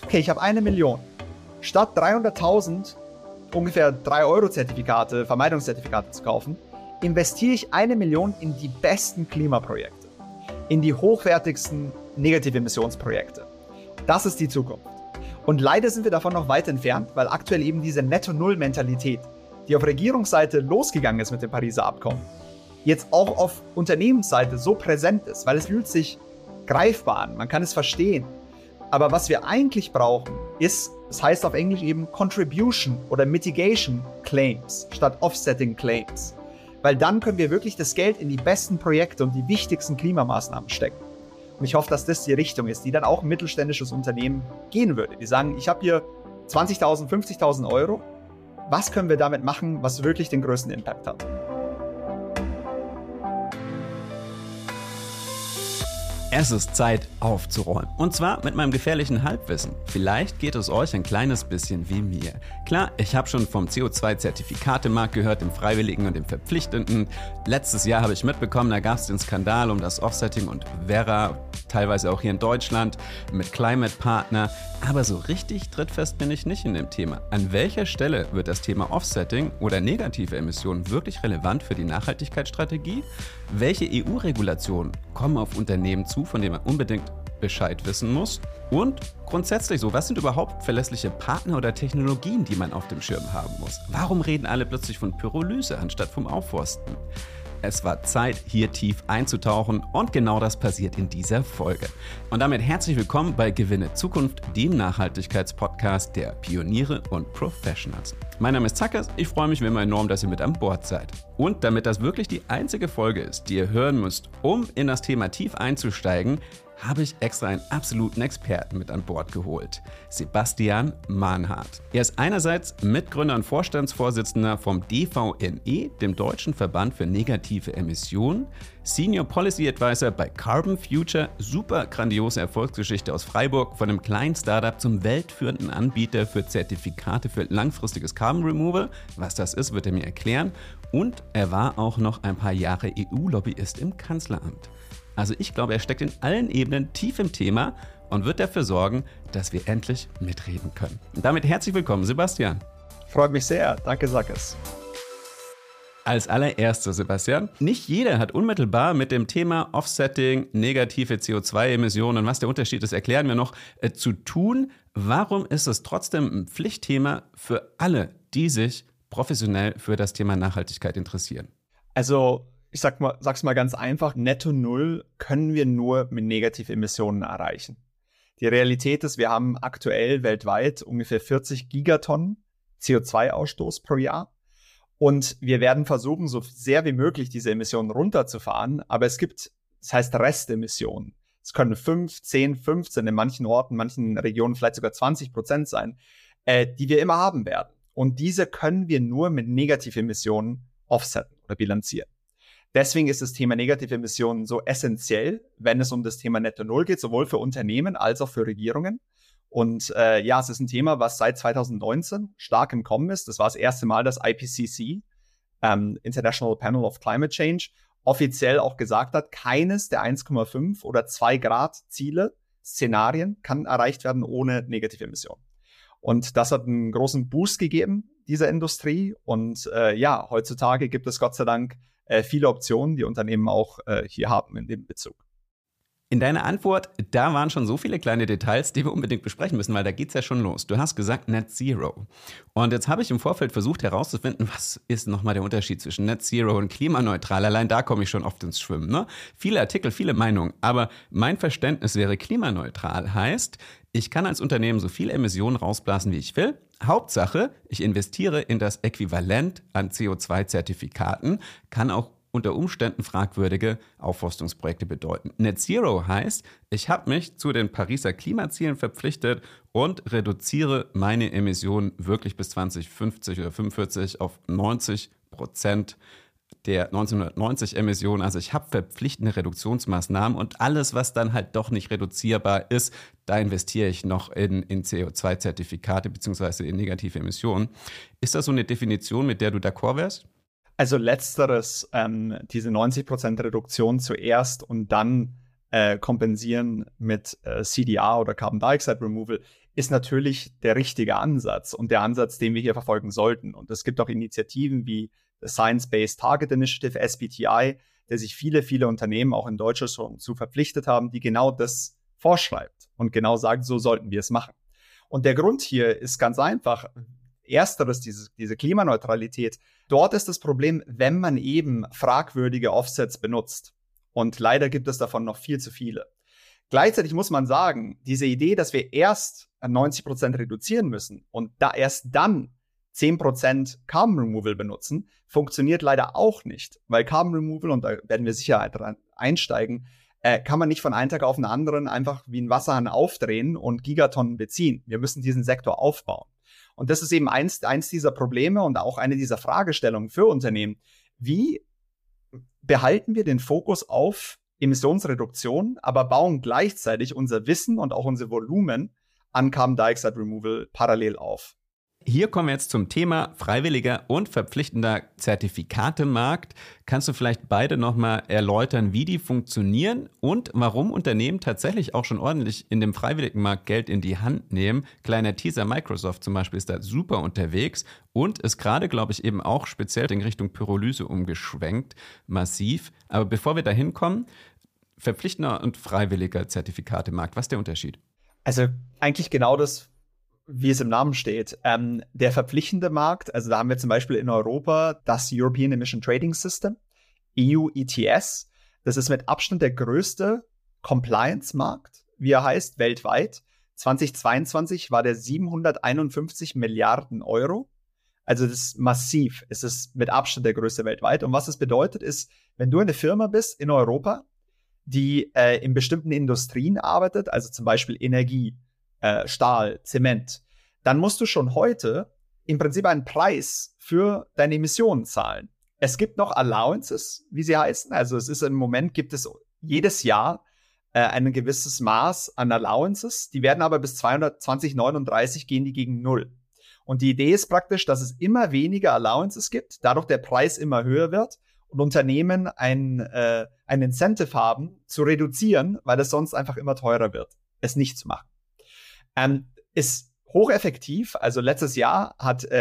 okay, ich habe 1 Million. Statt 300.000 ungefähr 3-Euro-Zertifikate, Vermeidungszertifikate zu kaufen, investiere ich 1 Million in die besten Klimaprojekte, in die hochwertigsten Negative-Emissionsprojekte. Das ist die Zukunft. Und leider sind wir davon noch weit entfernt, weil aktuell eben diese Netto-Null-Mentalität, die auf Regierungsseite losgegangen ist mit dem Pariser Abkommen, jetzt auch auf Unternehmensseite so präsent ist, weil es fühlt sich greifbar an, man kann es verstehen. Aber was wir eigentlich brauchen, ist, das heißt auf Englisch eben Contribution oder Mitigation Claims statt Offsetting Claims. Weil dann können wir wirklich das Geld in die besten Projekte und die wichtigsten Klimamaßnahmen stecken. Und ich hoffe, dass das die Richtung ist, die dann auch ein mittelständisches Unternehmen gehen würde. Die sagen, ich habe hier 20.000, 50.000 Euro. Was können wir damit machen, was wirklich den größten Impact hat? Es ist Zeit aufzuräumen. Und zwar mit meinem gefährlichen Halbwissen. Vielleicht geht es euch ein kleines bisschen wie mir. Klar, ich habe schon vom CO2-Zertifikatemarkt gehört, dem Freiwilligen und dem Verpflichtenden. Letztes Jahr habe ich mitbekommen, da gab es den Skandal um das Offsetting und Verra, teilweise auch hier in Deutschland, mit Climate Partner. Aber so richtig trittfest bin ich nicht in dem Thema. An welcher Stelle wird das Thema Offsetting oder negative Emissionen wirklich relevant für die Nachhaltigkeitsstrategie? Welche EU-Regulationen kommen auf Unternehmen zu, von denen man unbedingt Bescheid wissen muss? Und grundsätzlich so, was sind überhaupt verlässliche Partner oder Technologien, die man auf dem Schirm haben muss? Warum reden alle plötzlich von Pyrolyse anstatt vom Aufforsten? Es war Zeit, hier tief einzutauchen und genau das passiert in dieser Folge. Und damit herzlich willkommen bei Gewinne Zukunft, dem Nachhaltigkeitspodcast der Pioniere und Professionals. Mein Name ist Zackers, ich freue mich wie immer enorm, dass ihr mit an Bord seid. Und damit das wirklich die einzige Folge ist, die ihr hören müsst, um in das Thema tief einzusteigen, habe ich extra einen absoluten Experten mit an Bord geholt. Sebastian Mahnhardt. Er ist einerseits Mitgründer und Vorstandsvorsitzender vom DVNE, dem Deutschen Verband für negative Emissionen, Senior Policy Advisor bei Carbon Future, super grandiose Erfolgsgeschichte aus Freiburg, von einem kleinen Startup zum weltführenden Anbieter für Zertifikate für langfristiges Carbon Removal. Was das ist, wird er mir erklären. Und er war auch noch ein paar Jahre EU-Lobbyist im Kanzleramt. Also ich glaube, er steckt in allen Ebenen tief im Thema und wird dafür sorgen, dass wir endlich mitreden können. Und damit herzlich willkommen, Sebastian. Freut mich sehr. Danke, Zackers. Als allererstes, Sebastian, nicht jeder hat unmittelbar mit dem Thema Offsetting, negative CO2-Emissionen und was der Unterschied ist, erklären wir noch, zu tun. Warum ist es trotzdem ein Pflichtthema für alle, die sich professionell für das Thema Nachhaltigkeit interessieren? Also ich sag's mal ganz einfach, Netto Null können wir nur mit Negativemissionen erreichen. Die Realität ist, wir haben aktuell weltweit ungefähr 40 Gigatonnen CO2-Ausstoß pro Jahr. Und wir werden versuchen, so sehr wie möglich diese Emissionen runterzufahren. Aber es gibt, das heißt Restemissionen. Es können 5, 10, 15 in manchen Orten, manchen Regionen vielleicht sogar 20% sein, die wir immer haben werden. Und diese können wir nur mit Negativemissionen offsetten oder bilanzieren. Deswegen ist das Thema negative Emissionen so essentiell, wenn es um das Thema Netto Null geht, sowohl für Unternehmen als auch für Regierungen. Und es ist ein Thema, was seit 2019 stark im Kommen ist. Das war das erste Mal, dass IPCC, International Panel of Climate Change, offiziell auch gesagt hat, keines der 1,5 oder 2 Grad Ziele, Szenarien kann erreicht werden ohne negative Emissionen. Und das hat einen großen Boost gegeben, dieser Industrie. Und heutzutage gibt es Gott sei Dank viele Optionen, die Unternehmen auch hier haben in dem Bezug. In deiner Antwort, da waren schon so viele kleine Details, die wir unbedingt besprechen müssen, weil da geht's ja schon los. Du hast gesagt Net Zero. Und jetzt habe ich im Vorfeld versucht herauszufinden, was ist nochmal der Unterschied zwischen Net Zero und klimaneutral. Allein da komme ich schon oft ins Schwimmen, ne? Viele Artikel, viele Meinungen. Aber mein Verständnis wäre, klimaneutral heißt, ich kann als Unternehmen so viele Emissionen rausblasen, wie ich will. Hauptsache, ich investiere in das Äquivalent an CO2-Zertifikaten, kann auch unter Umständen fragwürdige Aufforstungsprojekte bedeuten. Net Zero heißt, ich habe mich zu den Pariser Klimazielen verpflichtet und reduziere meine Emissionen wirklich bis 2050 oder 45 auf 90% der 1990 Emissionen. Also ich habe verpflichtende Reduktionsmaßnahmen und alles, was dann halt doch nicht reduzierbar ist, da investiere ich noch in CO2-Zertifikate bzw. in negative Emissionen. Ist das so eine Definition, mit der du d'accord wärst? Also letzteres, diese 90% Reduktion zuerst und dann kompensieren mit CDR oder Carbon Dioxide Removal, ist natürlich der richtige Ansatz und der Ansatz, den wir hier verfolgen sollten. Und es gibt auch Initiativen wie das Science-Based Target Initiative, SBTI, der sich viele, viele Unternehmen auch in Deutschland schon zu verpflichtet haben, die genau das vorschreibt und genau sagt, so sollten wir es machen. Und der Grund hier ist ganz einfach. Ersteres, diese Klimaneutralität. Dort ist das Problem, wenn man eben fragwürdige Offsets benutzt. Und leider gibt es davon noch viel zu viele. Gleichzeitig muss man sagen, diese Idee, dass wir erst 90% reduzieren müssen und erst dann 10% Carbon Removal benutzen, funktioniert leider auch nicht. Weil Carbon Removal, und da werden wir sicher dran einsteigen, kann man nicht von einem Tag auf den anderen einfach wie ein Wasserhahn aufdrehen und Gigatonnen beziehen. Wir müssen diesen Sektor aufbauen. Und das ist eben eins dieser Probleme und auch eine dieser Fragestellungen für Unternehmen. Wie behalten wir den Fokus auf Emissionsreduktion, aber bauen gleichzeitig unser Wissen und auch unser Volumen an Carbon Dioxide Removal parallel auf? Hier kommen wir jetzt zum Thema freiwilliger und verpflichtender Zertifikatemarkt. Kannst du vielleicht beide nochmal erläutern, wie die funktionieren und warum Unternehmen tatsächlich auch schon ordentlich in dem freiwilligen Markt Geld in die Hand nehmen? Kleiner Teaser, Microsoft zum Beispiel ist da super unterwegs und ist gerade, glaube ich, eben auch speziell in Richtung Pyrolyse umgeschwenkt, massiv. Aber bevor wir da hinkommen, verpflichtender und freiwilliger Zertifikatemarkt, was ist der Unterschied? Also eigentlich genau das, wie es im Namen steht. Der verpflichtende Markt, also da haben wir zum Beispiel in Europa das European Emission Trading System, EU ETS. Das ist mit Abstand der größte Compliance-Markt, wie er heißt, weltweit. 2022 war der 751 Milliarden Euro. Also das ist massiv. Es ist mit Abstand der größte weltweit. Und was es bedeutet ist, wenn du eine Firma bist in Europa, die in bestimmten Industrien arbeitet, also zum Beispiel Energie, Stahl, Zement, dann musst du schon heute im Prinzip einen Preis für deine Emissionen zahlen. Es gibt noch Allowances, wie sie heißen. Also es ist im Moment, gibt es jedes Jahr ein gewisses Maß an Allowances. Die werden aber bis 2039 gehen die gegen Null. Und die Idee ist praktisch, dass es immer weniger Allowances gibt, dadurch der Preis immer höher wird und Unternehmen ein Incentive haben, zu reduzieren, weil es sonst einfach immer teurer wird, es nicht zu machen. Ist hocheffektiv. Also letztes Jahr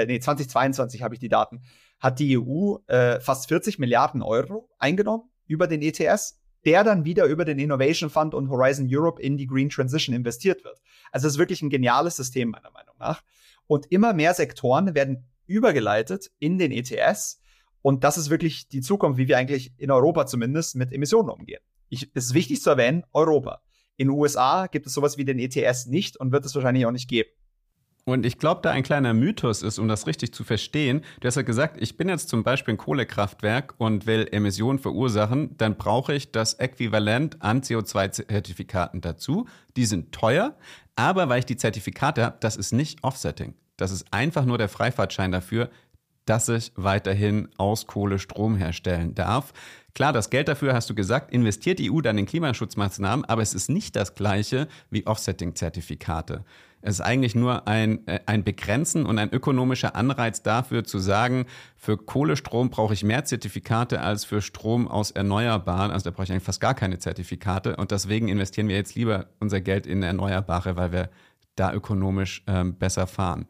2022 habe ich die Daten, hat die EU fast 40 Milliarden Euro eingenommen über den ETS, der dann wieder über den Innovation Fund und Horizon Europe in die Green Transition investiert wird. Also es ist wirklich ein geniales System, meiner Meinung nach. Und immer mehr Sektoren werden übergeleitet in den ETS. Und das ist wirklich die Zukunft, wie wir eigentlich in Europa zumindest mit Emissionen umgehen. Es ist wichtig zu erwähnen, Europa. In den USA gibt es sowas wie den ETS nicht und wird es wahrscheinlich auch nicht geben. Und ich glaube, da ein kleiner Mythos ist, um das richtig zu verstehen. Du hast ja gesagt, ich bin jetzt zum Beispiel ein Kohlekraftwerk und will Emissionen verursachen, dann brauche ich das Äquivalent an CO2-Zertifikaten dazu. Die sind teuer, aber weil ich die Zertifikate habe, das ist nicht Offsetting. Das ist einfach nur der Freifahrtschein dafür, dass ich weiterhin aus Kohle Strom herstellen darf. Klar, das Geld dafür, hast du gesagt, investiert die EU dann in Klimaschutzmaßnahmen, aber es ist nicht das Gleiche wie Offsetting-Zertifikate. Es ist eigentlich nur ein Begrenzen und ein ökonomischer Anreiz dafür zu sagen, für Kohlestrom brauche ich mehr Zertifikate als für Strom aus Erneuerbaren. Also da brauche ich eigentlich fast gar keine Zertifikate. Und deswegen investieren wir jetzt lieber unser Geld in Erneuerbare, weil wir da ökonomisch besser fahren.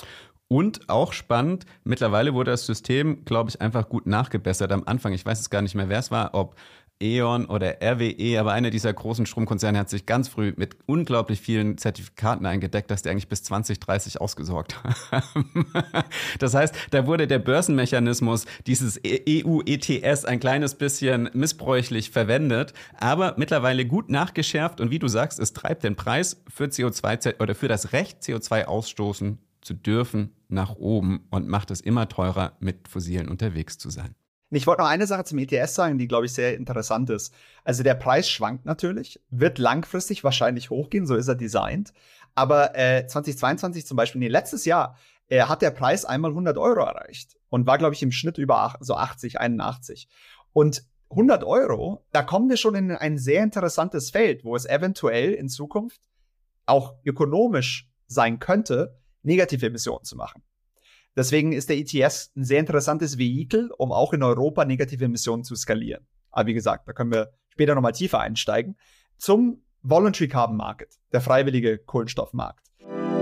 Und auch spannend, mittlerweile wurde das System, glaube ich, einfach gut nachgebessert am Anfang. Ich weiß jetzt gar nicht mehr, wer es war, ob E.ON oder RWE, aber einer dieser großen Stromkonzerne hat sich ganz früh mit unglaublich vielen Zertifikaten eingedeckt, dass die eigentlich bis 2030 ausgesorgt haben. Das heißt, da wurde der Börsenmechanismus, dieses EU-ETS, ein kleines bisschen missbräuchlich verwendet, aber mittlerweile gut nachgeschärft. Und wie du sagst, es treibt den Preis für CO2 oder für das Recht, CO2 ausstoßen zu dürfen, nach oben und macht es immer teurer, mit Fossilen unterwegs zu sein. Ich wollte noch eine Sache zum ETS sagen, die, glaube ich, sehr interessant ist. Also der Preis schwankt natürlich, wird langfristig wahrscheinlich hochgehen, so ist er designt. Aber 2022 zum Beispiel, letztes Jahr hat der Preis einmal 100 Euro erreicht und war, glaube ich, im Schnitt über so 80, 81. Und 100 Euro, da kommen wir schon in ein sehr interessantes Feld, wo es eventuell in Zukunft auch ökonomisch sein könnte, negative Emissionen zu machen. Deswegen ist der ETS ein sehr interessantes Vehikel, um auch in Europa negative Emissionen zu skalieren. Aber wie gesagt, da können wir später nochmal tiefer einsteigen. Zum Voluntary Carbon Market, der freiwillige Kohlenstoffmarkt.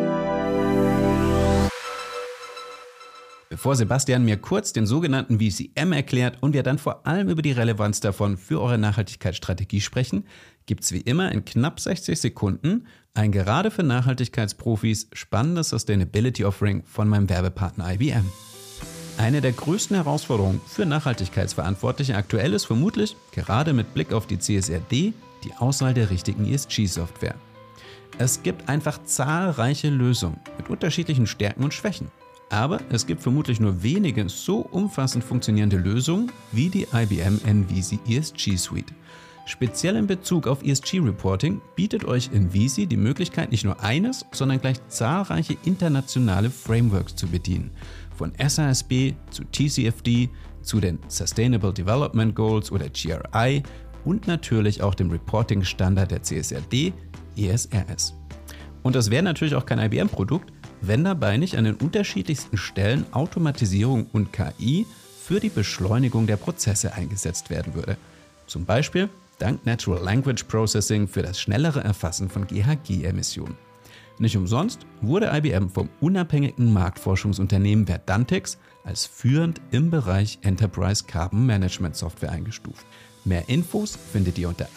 Bevor Sebastian mir kurz den sogenannten VCM erklärt und wir dann vor allem über die Relevanz davon für eure Nachhaltigkeitsstrategie sprechen, gibt's wie immer in knapp 60 Sekunden ein gerade für Nachhaltigkeitsprofis spannendes Sustainability-Offering von meinem Werbepartner IBM. Eine der größten Herausforderungen für Nachhaltigkeitsverantwortliche aktuell ist vermutlich, gerade mit Blick auf die CSRD, die Auswahl der richtigen ESG-Software. Es gibt einfach zahlreiche Lösungen mit unterschiedlichen Stärken und Schwächen. Aber es gibt vermutlich nur wenige so umfassend funktionierende Lösungen wie die IBM NVISI ESG Suite. Speziell in Bezug auf ESG-Reporting bietet euch NVISI die Möglichkeit, nicht nur eines, sondern gleich zahlreiche internationale Frameworks zu bedienen. Von SASB zu TCFD, zu den Sustainable Development Goals oder GRI und natürlich auch dem Reporting-Standard der CSRD, ESRS. Und das wäre natürlich auch kein IBM-Produkt, wenn dabei nicht an den unterschiedlichsten Stellen Automatisierung und KI für die Beschleunigung der Prozesse eingesetzt werden würde. Zum Beispiel dank Natural Language Processing für das schnellere Erfassen von GHG-Emissionen. Nicht umsonst wurde IBM vom unabhängigen Marktforschungsunternehmen Verdantix als führend im Bereich Enterprise Carbon Management Software eingestuft. Mehr Infos findet ihr unter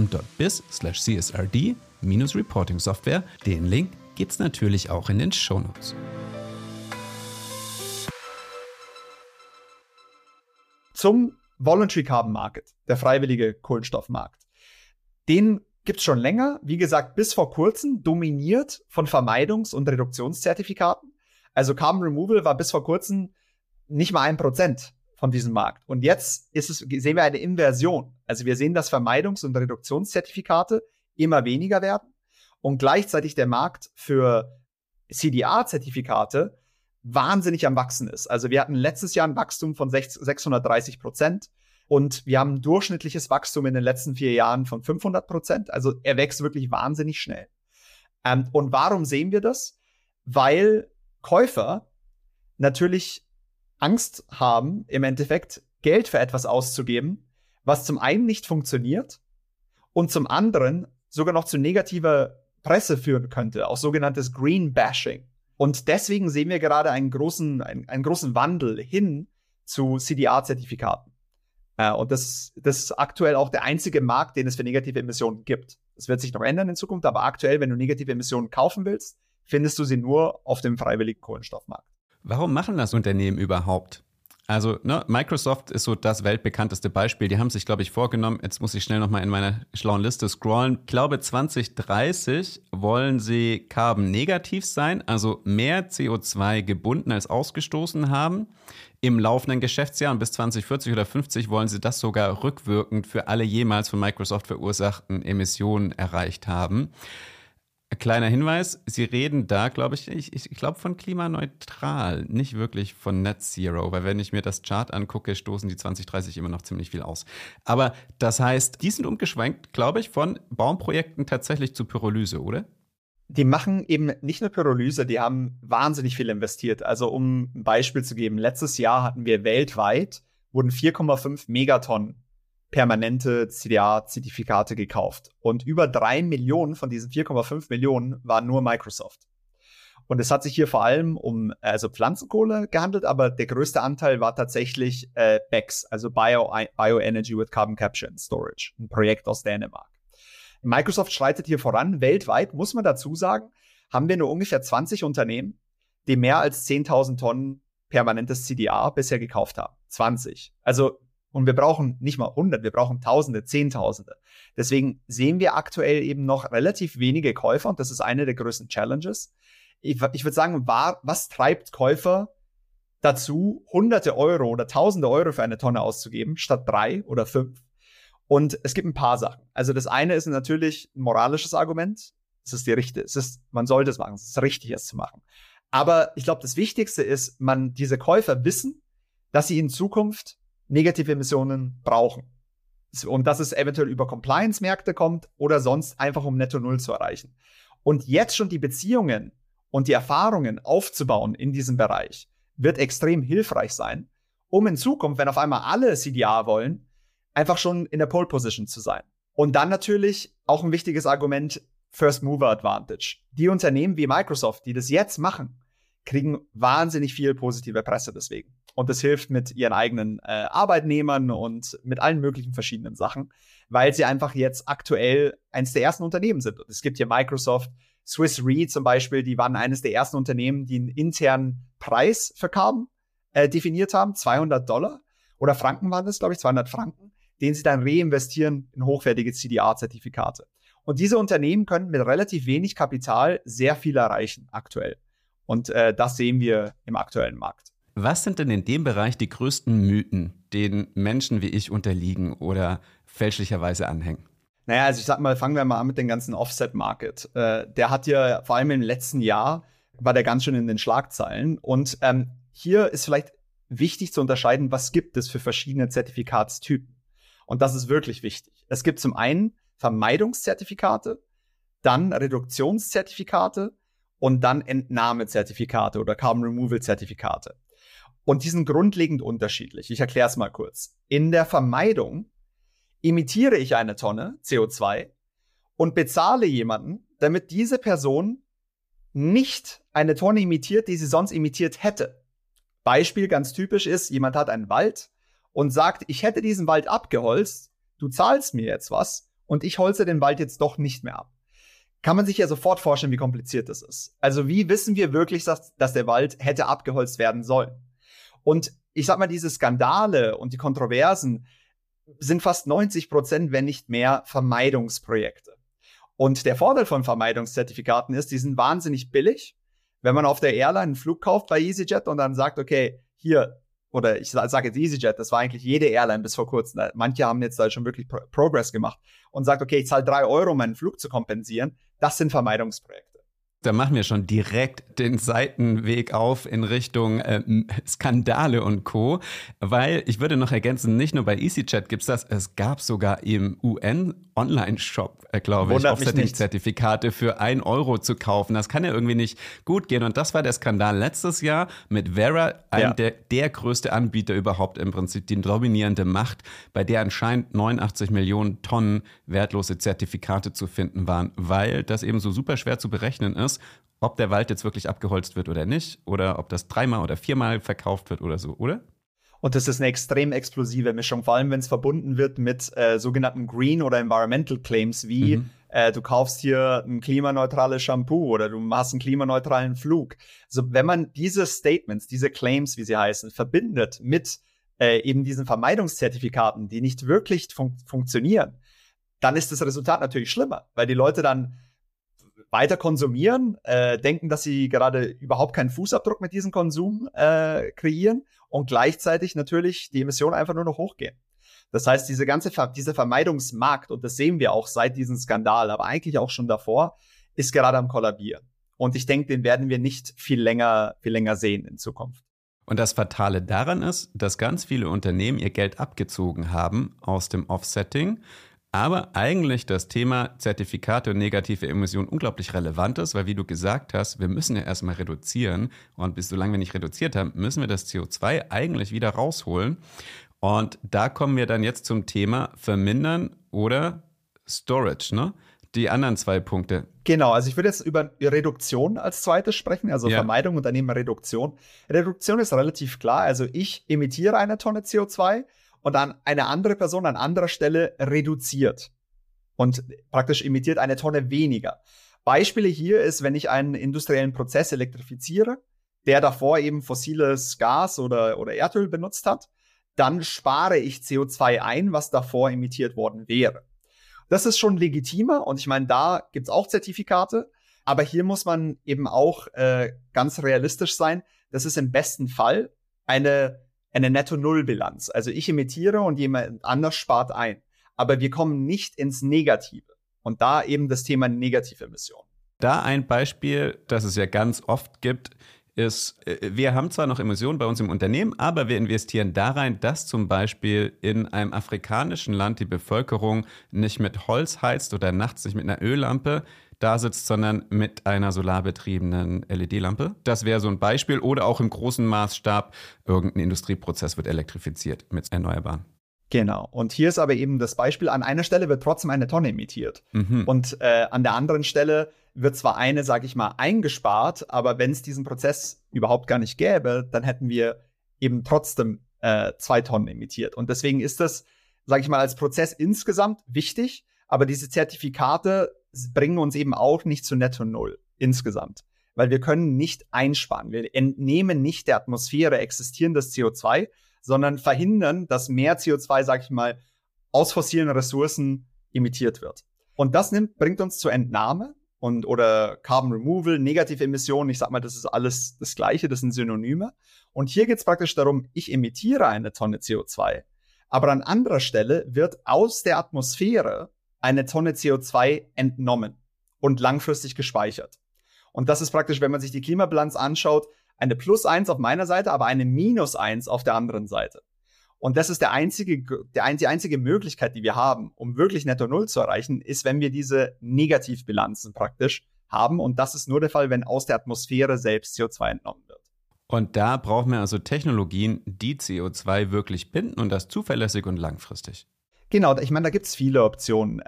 ibm.biz/csrd-reporting-software. Den Link gibt's natürlich auch in den Shownotes. Zum Voluntary Carbon Market, der freiwillige Kohlenstoffmarkt. Den gibt's schon länger, wie gesagt, bis vor kurzem dominiert von Vermeidungs- und Reduktionszertifikaten. Also Carbon Removal war bis vor kurzem nicht mal 1% von diesem Markt. Und jetzt sehen wir eine Inversion. Also wir sehen, dass Vermeidungs- und Reduktionszertifikate immer weniger werden und gleichzeitig der Markt für CDR-Zertifikate wahnsinnig am Wachsen ist. Also wir hatten letztes Jahr ein Wachstum von 630% und wir haben ein durchschnittliches Wachstum in den letzten 4 Jahren von 500%. Also er wächst wirklich wahnsinnig schnell. Und warum sehen wir das? Weil Käufer natürlich Angst haben, im Endeffekt Geld für etwas auszugeben, was zum einen nicht funktioniert und zum anderen sogar noch zu negativer Presse führen könnte, auch sogenanntes Green-Bashing. Und deswegen sehen wir gerade einen großen Wandel hin zu CDR-Zertifikaten. Und das ist aktuell auch der einzige Markt, den es für negative Emissionen gibt. Das wird sich noch ändern in Zukunft, aber aktuell, wenn du negative Emissionen kaufen willst, findest du sie nur auf dem freiwilligen Kohlenstoffmarkt. Warum machen das Unternehmen überhaupt? Also Microsoft ist so das weltbekannteste Beispiel. Die haben sich, glaube ich, vorgenommen, jetzt muss ich schnell nochmal in meiner schlauen Liste scrollen. Ich glaube, 2030 wollen sie carbon-negativ sein, also mehr CO2 gebunden als ausgestoßen haben im laufenden Geschäftsjahr. Und bis 2040 oder 50 wollen sie das sogar rückwirkend für alle jemals von Microsoft verursachten Emissionen erreicht haben. Kleiner Hinweis, Sie reden da, glaube ich glaube von klimaneutral, nicht wirklich von Net Zero, weil wenn ich mir das Chart angucke, stoßen die 2030 immer noch ziemlich viel aus. Aber das heißt, die sind umgeschwenkt, glaube ich, von Baumprojekten tatsächlich zu Pyrolyse, oder? Die machen eben nicht nur Pyrolyse, die haben wahnsinnig viel investiert. Also um ein Beispiel zu geben, letztes Jahr hatten wir weltweit, wurden 4,5 Megatonnen permanente CDR-Zertifikate gekauft. Und über 3 Millionen von diesen 4,5 Millionen waren nur Microsoft. Und es hat sich hier vor allem um Pflanzenkohle gehandelt, aber der größte Anteil war tatsächlich BECCS, also Bioenergy with Carbon Capture and Storage, ein Projekt aus Dänemark. Microsoft schreitet hier voran. Weltweit, muss man dazu sagen, haben wir nur ungefähr 20 Unternehmen, die mehr als 10.000 Tonnen permanentes CDR bisher gekauft haben. 20. Und wir brauchen nicht mal 100, wir brauchen Tausende, Zehntausende. Deswegen sehen wir aktuell eben noch relativ wenige Käufer und das ist eine der größten Challenges. Ich würde sagen, was treibt Käufer dazu, Hunderte Euro oder Tausende Euro für eine Tonne auszugeben, statt 3 oder 5? Und es gibt ein paar Sachen. Also das eine ist natürlich ein moralisches Argument. Man sollte es machen, es ist richtig, es zu machen. Aber ich glaube, das Wichtigste ist, diese Käufer wissen, dass sie in Zukunft negative Emissionen brauchen. Und dass es eventuell über Compliance-Märkte kommt oder sonst einfach um Netto Null zu erreichen. Und jetzt schon die Beziehungen und die Erfahrungen aufzubauen in diesem Bereich wird extrem hilfreich sein, um in Zukunft, wenn auf einmal alle CDR wollen, einfach schon in der Pole Position zu sein. Und dann natürlich auch ein wichtiges Argument, First Mover Advantage. Die Unternehmen wie Microsoft, die das jetzt machen, kriegen wahnsinnig viel positive Presse deswegen. Und das hilft mit ihren eigenen Arbeitnehmern und mit allen möglichen verschiedenen Sachen, weil sie einfach jetzt aktuell eines der ersten Unternehmen sind. Und es gibt hier Microsoft, Swiss Re zum Beispiel, die waren eines der ersten Unternehmen, die einen internen Preis für Carbon definiert haben, $200 oder Franken waren das, glaube ich, 200 Franken, den sie dann reinvestieren in hochwertige CDR-Zertifikate. Und diese Unternehmen können mit relativ wenig Kapital sehr viel erreichen aktuell. Und das sehen wir im aktuellen Markt. Was sind denn in dem Bereich die größten Mythen, denen Menschen wie ich unterliegen oder fälschlicherweise anhängen? Naja, also ich sag mal, fangen wir mal an mit dem ganzen Offset-Market. Der hat ja vor allem im letzten Jahr, war der ganz schön in den Schlagzeilen. Und hier ist vielleicht wichtig zu unterscheiden, was gibt es für verschiedene Zertifikatstypen. Und das ist wirklich wichtig. Es gibt zum einen Vermeidungszertifikate, dann Reduktionszertifikate und dann Entnahmezertifikate oder Carbon Removal Zertifikate. Und die sind grundlegend unterschiedlich. Ich erkläre es mal kurz. In der Vermeidung emitiere ich eine Tonne CO2 und bezahle jemanden, damit diese Person nicht eine Tonne emittiert, die sie sonst emittiert hätte. Beispiel ganz typisch ist, jemand hat einen Wald und sagt, ich hätte diesen Wald abgeholzt, du zahlst mir jetzt was und ich holze den Wald jetzt doch nicht mehr ab. Kann man sich ja sofort vorstellen, wie kompliziert das ist. Also wie wissen wir wirklich, dass der Wald hätte abgeholzt werden sollen? Und ich sag mal, diese Skandale und die Kontroversen sind fast 90%, wenn nicht mehr, Vermeidungsprojekte. Und der Vorteil von Vermeidungszertifikaten ist, die sind wahnsinnig billig. Wenn man auf der Airline einen Flug kauft bei EasyJet und dann sagt, okay, hier, oder ich sage jetzt EasyJet, das war eigentlich jede Airline bis vor kurzem. Manche haben jetzt da schon wirklich Progress gemacht und sagt, okay, ich zahle 3 Euro, um meinen Flug zu kompensieren. Das sind Vermeidungsprojekte. Da machen wir schon direkt den Seitenweg auf in Richtung Skandale und Co. Weil ich würde noch ergänzen, nicht nur bei EasyJet gibt es das, es gab sogar im UN-Online-Shop, glaube ich, Offsetting-Zertifikate für 1 Euro zu kaufen. Das kann ja irgendwie nicht gut gehen. Und das war der Skandal letztes Jahr mit Verra, der größte Anbieter überhaupt im Prinzip, die dominierende Macht, bei der anscheinend 89 Millionen Tonnen wertlose Zertifikate zu finden waren, weil das eben so super schwer zu berechnen ist, ob der Wald jetzt wirklich abgeholzt wird oder nicht oder ob das 3-mal oder 4-mal verkauft wird oder so, oder? Und das ist eine extrem explosive Mischung, vor allem wenn es verbunden wird mit sogenannten Green- oder Environmental Claims, wie du kaufst hier ein klimaneutrales Shampoo oder du machst einen klimaneutralen Flug. Also wenn man diese Statements, diese Claims, wie sie heißen, verbindet mit eben diesen Vermeidungszertifikaten, die nicht wirklich funktionieren, dann ist das Resultat natürlich schlimmer, weil die Leute dann weiter konsumieren, denken, dass sie gerade überhaupt keinen Fußabdruck mit diesem Konsum kreieren und gleichzeitig natürlich die Emissionen einfach nur noch hochgehen. Das heißt, dieser Vermeidungsmarkt, und das sehen wir auch seit diesem Skandal, aber eigentlich auch schon davor, ist gerade am Kollabieren. Und ich denke, den werden wir nicht viel länger sehen in Zukunft. Und das Fatale daran ist, dass ganz viele Unternehmen ihr Geld abgezogen haben aus dem Offsetting, aber eigentlich das Thema Zertifikate und negative Emissionen unglaublich relevant ist, weil wie du gesagt hast, wir müssen ja erstmal reduzieren und solange wir nicht reduziert haben, müssen wir das CO2 eigentlich wieder rausholen. Und da kommen wir dann jetzt zum Thema Vermindern oder Storage, ne? Die anderen 2 Punkte. Genau, also ich würde jetzt über Reduktion als zweites sprechen, also Vermeidung und dann eben Reduktion. Reduktion ist relativ klar, also ich emittiere eine Tonne CO2 und dann eine andere Person an anderer Stelle reduziert und praktisch emittiert eine Tonne weniger. Beispiele hier ist, wenn ich einen industriellen Prozess elektrifiziere, der davor eben fossiles Gas oder Erdöl benutzt hat, dann spare ich CO2 ein, was davor emittiert worden wäre. Das ist schon legitimer und ich meine, da gibt's auch Zertifikate, aber hier muss man eben auch ganz realistisch sein. Das ist im besten Fall eine Netto-Null-Bilanz. Also ich emittiere und jemand anders spart ein. Aber wir kommen nicht ins Negative. Und da eben das Thema Negativemissionen. Da ein Beispiel, das es ja ganz oft gibt, ist, wir haben zwar noch Emissionen bei uns im Unternehmen, aber wir investieren da rein, dass zum Beispiel in einem afrikanischen Land die Bevölkerung nicht mit Holz heizt oder nachts nicht mit einer Öllampe da sitzt, sondern mit einer solarbetriebenen LED-Lampe. Das wäre so ein Beispiel. Oder auch im großen Maßstab, irgendein Industrieprozess wird elektrifiziert mit Erneuerbaren. Genau. Und hier ist aber eben das Beispiel, an einer Stelle wird trotzdem eine Tonne emittiert. Und an der anderen Stelle wird zwar eine, sage ich mal, eingespart, aber wenn es diesen Prozess überhaupt gar nicht gäbe, dann hätten wir eben trotzdem 2 Tonnen emittiert. Und deswegen ist das, sage ich mal, als Prozess insgesamt wichtig, aber diese Zertifikate bringen uns eben auch nicht zu Netto Null insgesamt. Weil wir können nicht einsparen. Wir entnehmen nicht der Atmosphäre existierendes CO2, sondern verhindern, dass mehr CO2, sag ich mal, aus fossilen Ressourcen emittiert wird. Und das bringt uns zur Entnahme oder Carbon Removal, negative Emissionen. Ich sag mal, das ist alles das Gleiche, das sind Synonyme. Und hier geht es praktisch darum, ich emitiere eine Tonne CO2, aber an anderer Stelle wird aus der Atmosphäre eine Tonne CO2 entnommen und langfristig gespeichert. Und das ist praktisch, wenn man sich die Klimabilanz anschaut, eine +1 auf meiner Seite, aber eine -1 auf der anderen Seite. Und das ist die einzige Möglichkeit, die wir haben, um wirklich Netto Null zu erreichen, ist, wenn wir diese Negativbilanzen praktisch haben. Und das ist nur der Fall, wenn aus der Atmosphäre selbst CO2 entnommen wird. Und da brauchen wir also Technologien, die CO2 wirklich binden und das zuverlässig und langfristig. Genau, ich meine, da gibt es viele Optionen.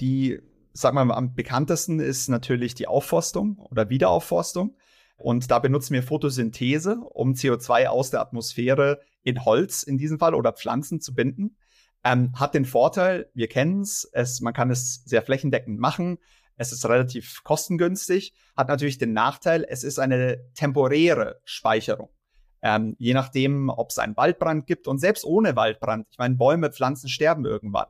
Sag mal, am bekanntesten ist natürlich die Aufforstung oder Wiederaufforstung. Und da benutzen wir Photosynthese, um CO2 aus der Atmosphäre in Holz in diesem Fall oder Pflanzen zu binden. Hat den Vorteil, wir kennen es, man kann es sehr flächendeckend machen. Es ist relativ kostengünstig. Hat natürlich den Nachteil, es ist eine temporäre Speicherung. Je nachdem, ob es einen Waldbrand gibt und selbst ohne Waldbrand. Ich meine, Bäume, Pflanzen sterben irgendwann.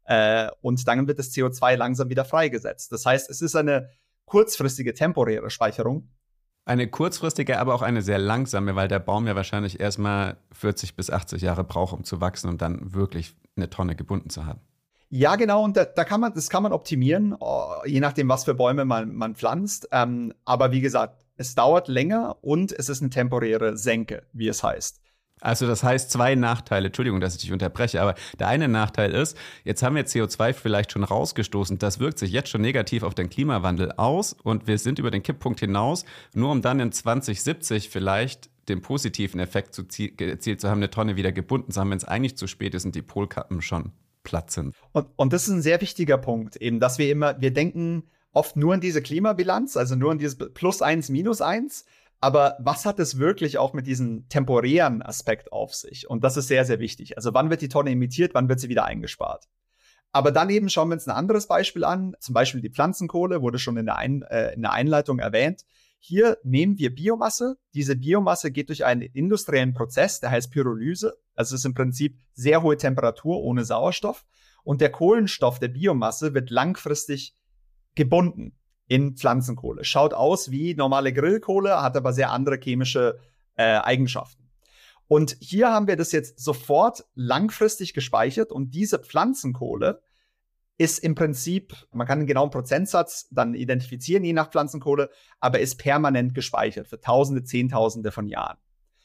Und dann wird das CO2 langsam wieder freigesetzt. Das heißt, es ist eine kurzfristige, temporäre Speicherung. Eine kurzfristige, aber auch eine sehr langsame, weil der Baum ja wahrscheinlich erstmal 40 bis 80 Jahre braucht, um zu wachsen und dann wirklich eine Tonne gebunden zu haben. Ja, genau, und das kann man optimieren, je nachdem, was für Bäume man pflanzt. Aber wie gesagt, es dauert länger und es ist eine temporäre Senke, wie es heißt. Also das heißt 2 Nachteile, Entschuldigung, dass ich dich unterbreche, aber der eine Nachteil ist, jetzt haben wir CO2 vielleicht schon rausgestoßen, das wirkt sich jetzt schon negativ auf den Klimawandel aus und wir sind über den Kipppunkt hinaus, nur um dann in 2070 vielleicht den positiven Effekt erzielt zu haben, eine Tonne wieder gebunden zu haben, wenn es eigentlich zu spät ist und die Polkappen schon platt sind. Und das ist ein sehr wichtiger Punkt, eben, dass wir denken oft nur an diese Klimabilanz, also nur an dieses +1, -1, aber was hat es wirklich auch mit diesem temporären Aspekt auf sich? Und das ist sehr, sehr wichtig. Also wann wird die Tonne emittiert, wann wird sie wieder eingespart? Aber dann eben schauen wir uns ein anderes Beispiel an, zum Beispiel die Pflanzenkohle, wurde schon in der Einleitung erwähnt. Hier nehmen wir Biomasse. Diese Biomasse geht durch einen industriellen Prozess, der heißt Pyrolyse. Also es ist im Prinzip sehr hohe Temperatur ohne Sauerstoff. Und der Kohlenstoff der Biomasse wird langfristig gebunden in Pflanzenkohle. Schaut aus wie normale Grillkohle, hat aber sehr andere chemische Eigenschaften. Und hier haben wir das jetzt sofort langfristig gespeichert und diese Pflanzenkohle ist im Prinzip, man kann einen genauen Prozentsatz dann identifizieren, je nach Pflanzenkohle, aber ist permanent gespeichert für Tausende, Zehntausende von Jahren.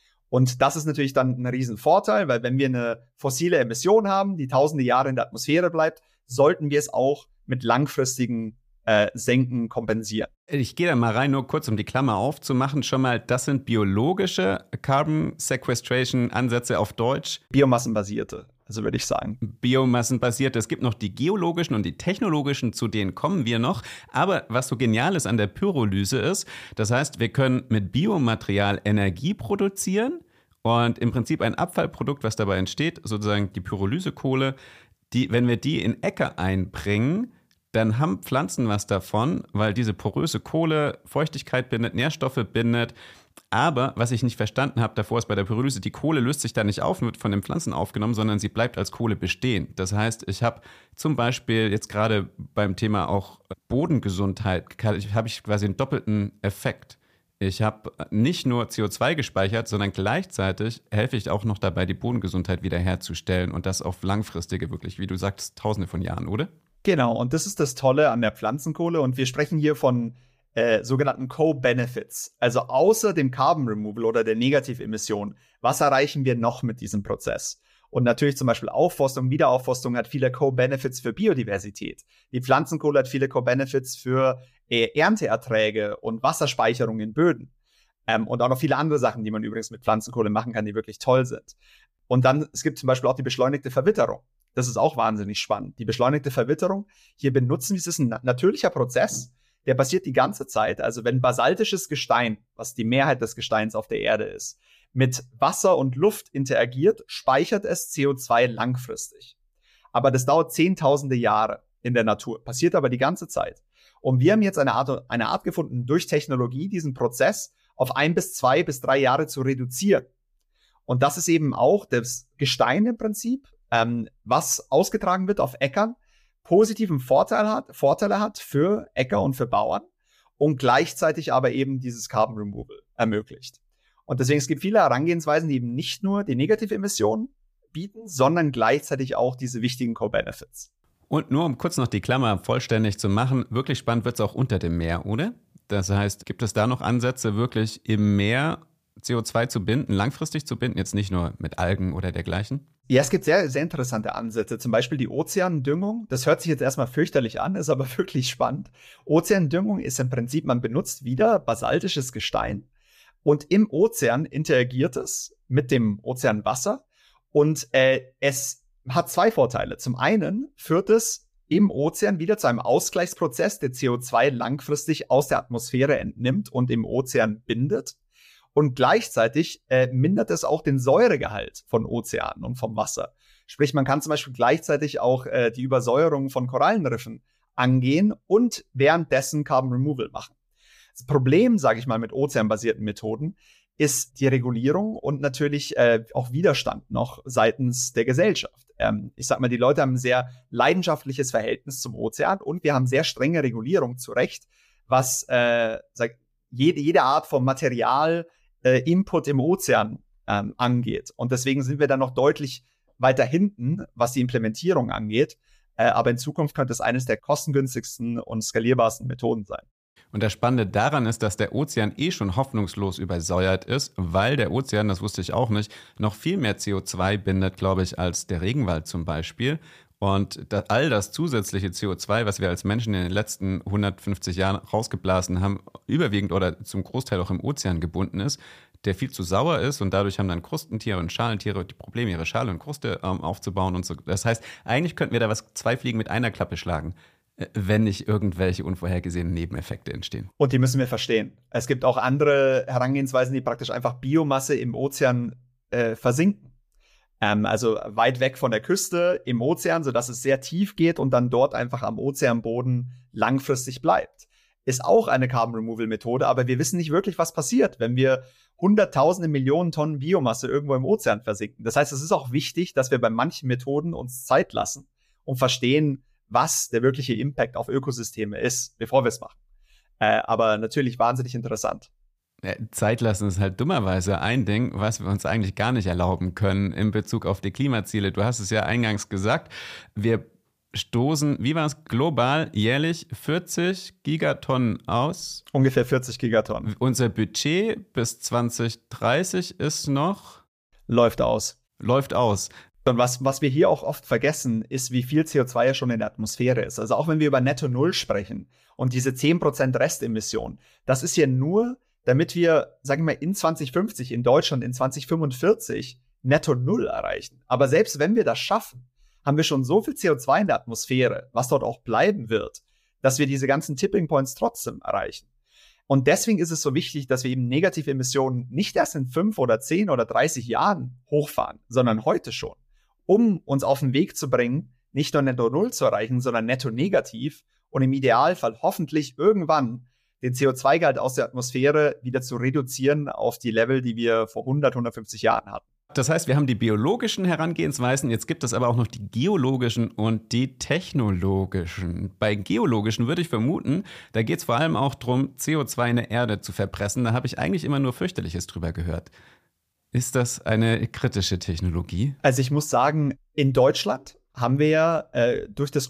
Und das ist natürlich dann ein Riesenvorteil, weil wenn wir eine fossile Emission haben, die tausende Jahre in der Atmosphäre bleibt, sollten wir es auch mit langfristigen Senken kompensieren. Ich gehe da mal rein, nur kurz, um die Klammer aufzumachen. Schon mal, das sind biologische Carbon Sequestration Ansätze auf Deutsch. Biomassenbasierte, also würde ich sagen. Biomassenbasierte. Es gibt noch die geologischen und die technologischen, zu denen kommen wir noch. Aber was so genial ist an der Pyrolyse ist, das heißt, wir können mit Biomaterial Energie produzieren und im Prinzip ein Abfallprodukt, was dabei entsteht, sozusagen die Pyrolysekohle, wenn wir die in Äcker einbringen, dann haben Pflanzen was davon, weil diese poröse Kohle Feuchtigkeit bindet, Nährstoffe bindet. Aber was ich nicht verstanden habe davor ist bei der Pyrolyse, die Kohle löst sich da nicht auf und wird von den Pflanzen aufgenommen, sondern sie bleibt als Kohle bestehen. Das heißt, ich habe zum Beispiel jetzt gerade beim Thema auch Bodengesundheit, habe ich quasi einen doppelten Effekt. Ich habe nicht nur CO2 gespeichert, sondern gleichzeitig helfe ich auch noch dabei, die Bodengesundheit wiederherzustellen und das auf langfristige, wirklich, wie du sagst, Tausende von Jahren, oder? Genau, und das ist das Tolle an der Pflanzenkohle. Und wir sprechen hier von sogenannten Co-Benefits. Also außer dem Carbon Removal oder der Negativemission, was erreichen wir noch mit diesem Prozess? Und natürlich zum Beispiel Aufforstung, Wiederaufforstung hat viele Co-Benefits für Biodiversität. Die Pflanzenkohle hat viele Co-Benefits für Ernteerträge und Wasserspeicherung in Böden. Und auch noch viele andere Sachen, die man übrigens mit Pflanzenkohle machen kann, die wirklich toll sind. Und dann, es gibt zum Beispiel auch die beschleunigte Verwitterung. Das ist auch wahnsinnig spannend. Die beschleunigte Verwitterung, hier benutzen wir, es ist ein natürlicher Prozess, der passiert die ganze Zeit. Also wenn basaltisches Gestein, was die Mehrheit des Gesteins auf der Erde ist, mit Wasser und Luft interagiert, speichert es CO2 langfristig. Aber das dauert Zehntausende Jahre in der Natur, passiert aber die ganze Zeit. Und wir haben jetzt eine Art gefunden, durch Technologie diesen Prozess auf 1 bis 2 bis 3 Jahre zu reduzieren. Und das ist eben auch das Gestein im Prinzip, was ausgetragen wird auf Äckern, positiven Vorteile hat für Äcker und für Bauern und gleichzeitig aber eben dieses Carbon Removal ermöglicht. Und deswegen, es gibt viele Herangehensweisen, die eben nicht nur die negative Emissionen bieten, sondern gleichzeitig auch diese wichtigen Co-Benefits. Und nur um kurz noch die Klammer vollständig zu machen, wirklich spannend wird es auch unter dem Meer, oder? Das heißt, gibt es da noch Ansätze, wirklich im Meer CO2 zu binden, langfristig zu binden, jetzt nicht nur mit Algen oder dergleichen? Ja, es gibt sehr, sehr interessante Ansätze. Zum Beispiel die Ozeandüngung. Das hört sich jetzt erstmal fürchterlich an, ist aber wirklich spannend. Ozeandüngung ist im Prinzip, man benutzt wieder basaltisches Gestein und im Ozean interagiert es mit dem Ozeanwasser und es hat 2 Vorteile. Zum einen führt es im Ozean wieder zu einem Ausgleichsprozess, der CO2 langfristig aus der Atmosphäre entnimmt und im Ozean bindet. Und gleichzeitig mindert es auch den Säuregehalt von Ozeanen und vom Wasser. Sprich, man kann zum Beispiel gleichzeitig auch die Übersäuerung von Korallenriffen angehen und währenddessen Carbon Removal machen. Das Problem, sage ich mal, mit ozeanbasierten Methoden ist die Regulierung und natürlich auch Widerstand noch seitens der Gesellschaft. Ich sag mal, die Leute haben ein sehr leidenschaftliches Verhältnis zum Ozean und wir haben sehr strenge Regulierung zu Recht, was jede Art von Material Input im Ozean angeht. Und deswegen sind wir dann noch deutlich weiter hinten, was die Implementierung angeht. Aber in Zukunft könnte es eines der kostengünstigsten und skalierbarsten Methoden sein. Und das Spannende daran ist, dass der Ozean schon hoffnungslos übersäuert ist, weil der Ozean, das wusste ich auch nicht, noch viel mehr CO2 bindet, glaube ich, als der Regenwald zum Beispiel. Und all das zusätzliche CO2, was wir als Menschen in den letzten 150 Jahren rausgeblasen haben, überwiegend oder zum Großteil auch im Ozean gebunden ist, der viel zu sauer ist und dadurch haben dann Krustentiere und Schalentiere die Probleme, ihre Schale und Kruste aufzubauen und so. Das heißt, eigentlich könnten wir da 2 Fliegen mit einer Klappe schlagen, wenn nicht irgendwelche unvorhergesehenen Nebeneffekte entstehen. Und die müssen wir verstehen. Es gibt auch andere Herangehensweisen, die praktisch einfach Biomasse im Ozean versinken. Also weit weg von der Küste im Ozean, sodass es sehr tief geht und dann dort einfach am Ozeanboden langfristig bleibt. Ist auch eine Carbon Removal Methode, aber wir wissen nicht wirklich, was passiert, wenn wir Hunderttausende Millionen Tonnen Biomasse irgendwo im Ozean versinken. Das heißt, es ist auch wichtig, dass wir bei manchen Methoden uns Zeit lassen und verstehen, was der wirkliche Impact auf Ökosysteme ist, bevor wir es machen. Aber natürlich wahnsinnig interessant. Zeit lassen ist halt dummerweise ein Ding, was wir uns eigentlich gar nicht erlauben können in Bezug auf die Klimaziele. Du hast es ja eingangs gesagt, wir stoßen, wie war es, global jährlich 40 Gigatonnen aus. Ungefähr 40 Gigatonnen. Unser Budget bis 2030 ist noch? Läuft aus. Und was wir hier auch oft vergessen, ist, wie viel CO2 ja schon in der Atmosphäre ist. Also auch wenn wir über Netto Null sprechen und diese 10% Restemission, das ist ja nur, damit wir, sagen wir mal, in 2050 in Deutschland, in 2045 Netto Null erreichen. Aber selbst wenn wir das schaffen, haben wir schon so viel CO2 in der Atmosphäre, was dort auch bleiben wird, dass wir diese ganzen Tipping Points trotzdem erreichen. Und deswegen ist es so wichtig, dass wir eben negative Emissionen nicht erst in 5 oder 10 oder 30 Jahren hochfahren, sondern heute schon, um uns auf den Weg zu bringen, nicht nur Netto Null zu erreichen, sondern Netto Negativ und im Idealfall hoffentlich irgendwann den CO2-Gehalt aus der Atmosphäre wieder zu reduzieren auf die Level, die wir vor 150 Jahren hatten. Das heißt, wir haben die biologischen Herangehensweisen, jetzt gibt es aber auch noch die geologischen und die technologischen. Bei geologischen würde ich vermuten, da geht es vor allem auch darum, CO2 in der Erde zu verpressen. Da habe ich eigentlich immer nur fürchterliches drüber gehört. Ist das eine kritische Technologie? Also ich muss sagen, in Deutschland haben wir ja durch das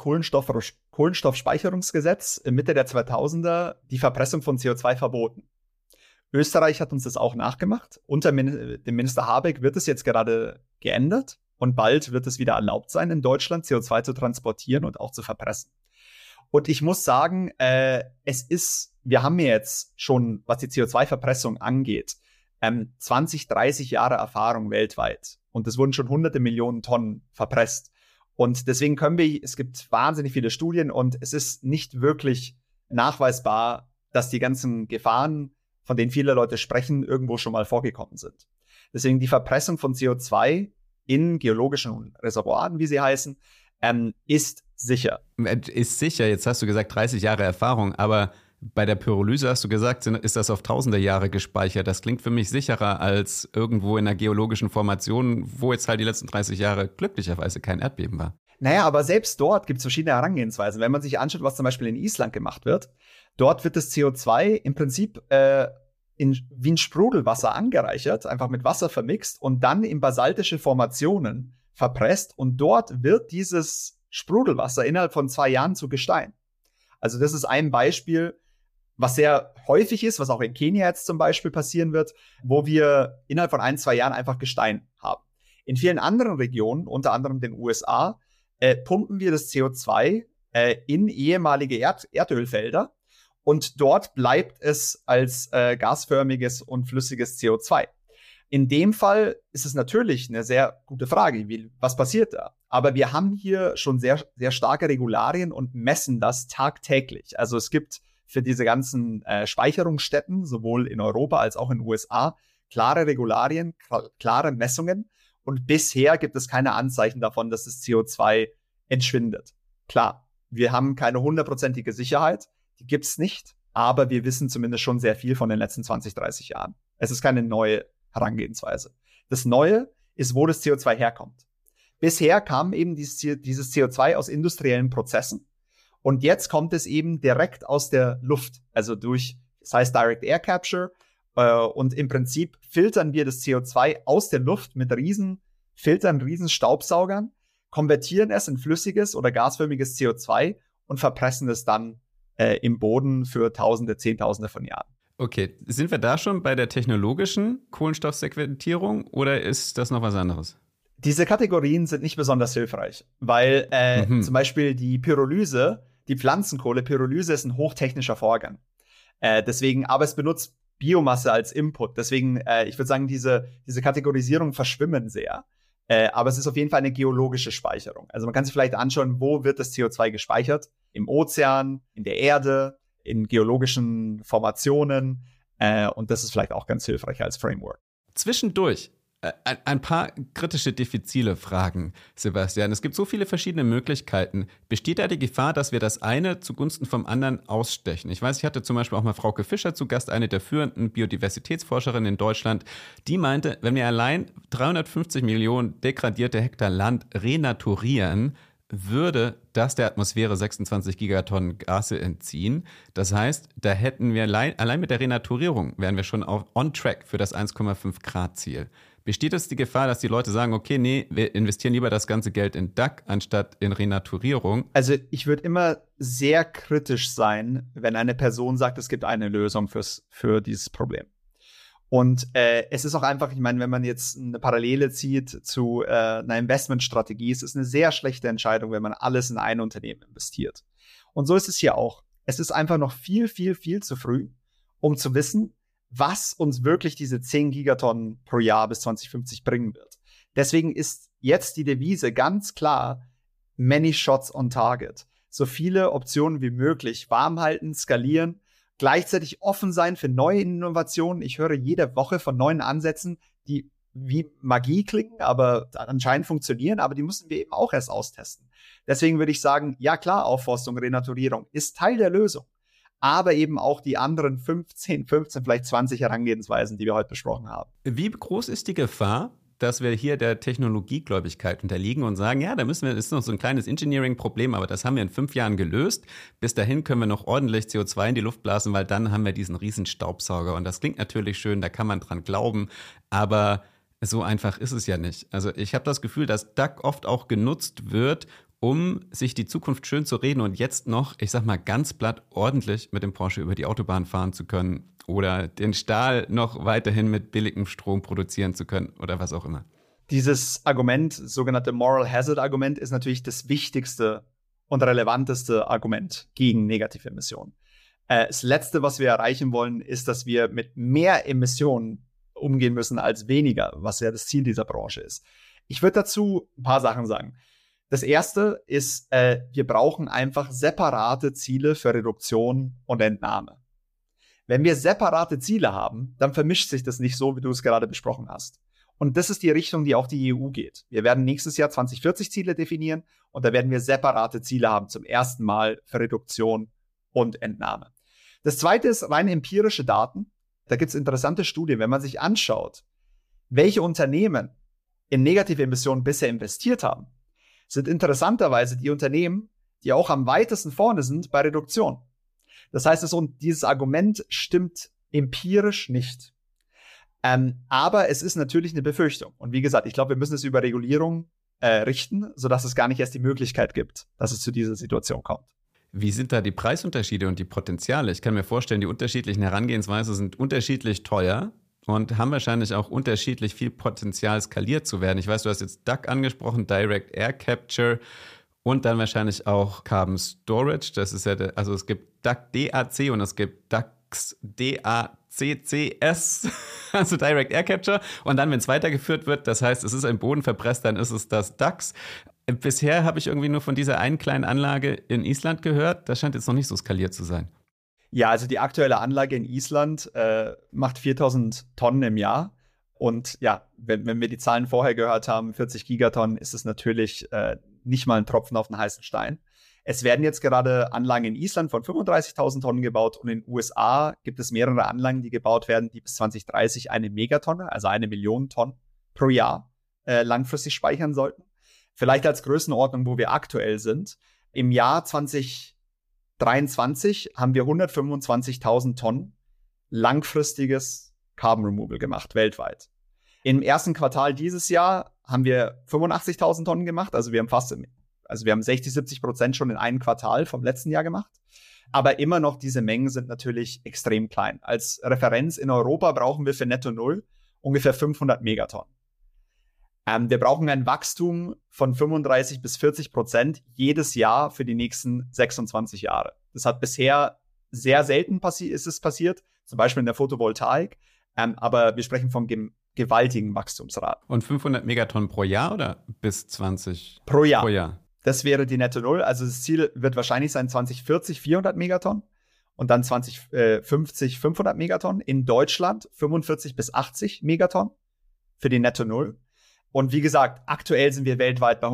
Kohlenstoffspeicherungsgesetz Mitte der 2000er die Verpressung von CO2 verboten. Österreich hat uns das auch nachgemacht. Unter dem Minister Habeck wird es jetzt gerade geändert und bald wird es wieder erlaubt sein, in Deutschland CO2 zu transportieren und auch zu verpressen. Und ich muss sagen, wir haben jetzt schon, was die CO2-Verpressung angeht, 20, 30 Jahre Erfahrung weltweit. Und es wurden schon hunderte Millionen Tonnen verpresst. Und deswegen es gibt wahnsinnig viele Studien und es ist nicht wirklich nachweisbar, dass die ganzen Gefahren, von denen viele Leute sprechen, irgendwo schon mal vorgekommen sind. Deswegen die Verpressung von CO2 in geologischen Reservoiren, wie sie heißen, ist sicher. Ist sicher, jetzt hast du gesagt 30 Jahre Erfahrung, aber bei der Pyrolyse hast du gesagt, ist das auf tausende Jahre gespeichert. Das klingt für mich sicherer als irgendwo in einer geologischen Formation, wo jetzt halt die letzten 30 Jahre glücklicherweise kein Erdbeben war. Naja, aber selbst dort gibt es verschiedene Herangehensweisen. Wenn man sich anschaut, was zum Beispiel in Island gemacht wird, dort wird das CO2 im Prinzip wie ein Sprudelwasser angereichert, einfach mit Wasser vermixt und dann in basaltische Formationen verpresst. Und dort wird dieses Sprudelwasser innerhalb von 2 Jahren zu Gestein. Also das ist ein Beispiel, was sehr häufig ist, was auch in Kenia jetzt zum Beispiel passieren wird, wo wir innerhalb von 1, 2 Jahren einfach Gestein haben. In vielen anderen Regionen, unter anderem den USA, pumpen wir das CO2 in ehemalige Erdölfelder und dort bleibt es als gasförmiges und flüssiges CO2. In dem Fall ist es natürlich eine sehr gute Frage, was passiert da? Aber wir haben hier schon sehr, sehr starke Regularien und messen das tagtäglich. Also es gibt für diese ganzen Speicherungsstätten, sowohl in Europa als auch in den USA, klare Regularien, klare Messungen. Und bisher gibt es keine Anzeichen davon, dass das CO2 entschwindet. Klar, wir haben keine 100%ige Sicherheit, die gibt es nicht, aber wir wissen zumindest schon sehr viel von den letzten 20, 30 Jahren. Es ist keine neue Herangehensweise. Das Neue ist, wo das CO2 herkommt. Bisher kam eben dieses CO2 aus industriellen Prozessen und jetzt kommt es eben direkt aus der Luft, also das heißt Direct Air Capture und im Prinzip filtern wir das CO2 aus der Luft mit riesen Staubsaugern, konvertieren es in flüssiges oder gasförmiges CO2 und verpressen es dann im Boden für Tausende, Zehntausende von Jahren. Okay, sind wir da schon bei der technologischen Kohlenstoffsequenterung oder ist das noch was anderes? Diese Kategorien sind nicht besonders hilfreich, weil zum Beispiel die Pyrolyse, die Pflanzenkohle-Pyrolyse ist ein hochtechnischer Vorgang. Aber es benutzt Biomasse als Input. Deswegen, ich würde sagen, diese Kategorisierungen verschwimmen sehr. Aber es ist auf jeden Fall eine geologische Speicherung. Also man kann sich vielleicht anschauen, wo wird das CO2 gespeichert? Im Ozean, in der Erde, in geologischen Formationen. Und das ist vielleicht auch ganz hilfreich als Framework. Zwischendurch ein paar kritische, diffizile Fragen, Sebastian. Es gibt so viele verschiedene Möglichkeiten. Besteht da die Gefahr, dass wir das eine zugunsten vom anderen ausstechen? Ich weiß, ich hatte zum Beispiel auch mal Frauke Fischer zu Gast, eine der führenden Biodiversitätsforscherinnen in Deutschland. Die meinte, wenn wir allein 350 Millionen degradierte Hektar Land renaturieren, würde das der Atmosphäre 26 Gigatonnen Gase entziehen. Das heißt, da hätten wir allein mit der Renaturierung wären wir schon on track für das 1,5 Grad Ziel. Besteht es die Gefahr, dass die Leute sagen, okay, nee, wir investieren lieber das ganze Geld in DAC anstatt in Renaturierung? Also ich würde immer sehr kritisch sein, wenn eine Person sagt, es gibt eine Lösung für dieses Problem. Und es ist auch einfach, ich meine, wenn man jetzt eine Parallele zieht zu einer Investmentstrategie, es ist eine sehr schlechte Entscheidung, wenn man alles in ein Unternehmen investiert. Und so ist es hier auch. Es ist einfach noch viel, viel, viel zu früh, um zu wissen, was uns wirklich diese 10 Gigatonnen pro Jahr bis 2050 bringen wird. Deswegen ist jetzt die Devise ganz klar, many shots on target. So viele Optionen wie möglich warm halten, skalieren, gleichzeitig offen sein für neue Innovationen. Ich höre jede Woche von neuen Ansätzen, die wie Magie klingen, aber anscheinend funktionieren, aber die müssen wir eben auch erst austesten. Deswegen würde ich sagen, ja klar, Aufforstung, Renaturierung ist Teil der Lösung, aber eben auch die anderen 15, vielleicht 20 Herangehensweisen, die wir heute besprochen haben. Wie groß ist die Gefahr, dass wir hier der Technologiegläubigkeit unterliegen und sagen, ja, das ist noch so ein kleines Engineering-Problem, aber das haben wir in 5 Jahren gelöst. Bis dahin können wir noch ordentlich CO2 in die Luft blasen, weil dann haben wir diesen riesen Staubsauger. Und das klingt natürlich schön, da kann man dran glauben, aber so einfach ist es ja nicht. Also ich habe das Gefühl, dass DAC oft auch genutzt wird, um sich die Zukunft schön zu reden und jetzt noch, ich sag mal ganz platt, ordentlich mit dem Porsche über die Autobahn fahren zu können oder den Stahl noch weiterhin mit billigem Strom produzieren zu können oder was auch immer. Dieses Argument, sogenannte Moral Hazard Argument, ist natürlich das wichtigste und relevanteste Argument gegen negative Emissionen. Das Letzte, was wir erreichen wollen, ist, dass wir mit mehr Emissionen umgehen müssen als weniger, was ja das Ziel dieser Branche ist. Ich würde dazu ein paar Sachen sagen. Das erste ist, wir brauchen einfach separate Ziele für Reduktion und Entnahme. Wenn wir separate Ziele haben, dann vermischt sich das nicht so, wie du es gerade besprochen hast. Und das ist die Richtung, die auch die EU geht. Wir werden nächstes Jahr 2040 Ziele definieren und da werden wir separate Ziele haben zum ersten Mal für Reduktion und Entnahme. Das zweite ist rein empirische Daten. Da gibt es interessante Studien, wenn man sich anschaut, welche Unternehmen in negative Emissionen bisher investiert haben, sind interessanterweise die Unternehmen, die auch am weitesten vorne sind bei Reduktion. Das heißt, dieses Argument stimmt empirisch nicht. Aber es ist natürlich eine Befürchtung. Und wie gesagt, ich glaube, wir müssen es über Regulierung richten, sodass es gar nicht erst die Möglichkeit gibt, dass es zu dieser Situation kommt. Wie sind da die Preisunterschiede und die Potenziale? Ich kann mir vorstellen, die unterschiedlichen Herangehensweisen sind unterschiedlich teuer und haben wahrscheinlich auch unterschiedlich viel Potenzial, skaliert zu werden. Ich weiß, du hast jetzt DAC angesprochen, Direct Air Capture und dann wahrscheinlich auch Carbon Storage. Das ist ja, also es gibt DAC DAC und es gibt DACS DACCS, also Direct Air Capture. Und dann, wenn es weitergeführt wird, das heißt, es ist ein Boden verpresst, dann ist es das DACS. Bisher habe ich irgendwie nur von dieser einen kleinen Anlage in Island gehört. Das scheint jetzt noch nicht so skaliert zu sein. Ja, also die aktuelle Anlage in Island macht 4000 Tonnen im Jahr. Und ja, wenn wir die Zahlen vorher gehört haben, 40 Gigatonnen, ist es natürlich nicht mal ein Tropfen auf den heißen Stein. Es werden jetzt gerade Anlagen in Island von 35.000 Tonnen gebaut und in den USA gibt es mehrere Anlagen, die gebaut werden, die bis 2030 eine Megatonne, also 1 Million Tonnen pro Jahr langfristig speichern sollten. Vielleicht als Größenordnung, wo wir aktuell sind. Im Jahr 2023 haben wir 125.000 Tonnen langfristiges Carbon Removal gemacht, weltweit. Im ersten Quartal dieses Jahr haben wir 85.000 Tonnen gemacht, also wir haben 60-70% schon in einem Quartal vom letzten Jahr gemacht. Aber immer noch, diese Mengen sind natürlich extrem klein. Als Referenz in Europa brauchen wir für Netto Null ungefähr 500 Megatonnen. Wir brauchen ein Wachstum von 35-40% jedes Jahr für die nächsten 26 Jahre. Das hat bisher sehr selten passiert, zum Beispiel in der Photovoltaik. Aber wir sprechen von gewaltigen Wachstumsraten. Und 500 Megatonnen pro Jahr oder bis 20? Pro Jahr. Pro Jahr. Das wäre die Netto Null. Also das Ziel wird wahrscheinlich sein 2040 400 Megatonnen und dann 2050 500 Megatonnen. In Deutschland 45 bis 80 Megatonnen für die Netto Null. Und wie gesagt, aktuell sind wir weltweit bei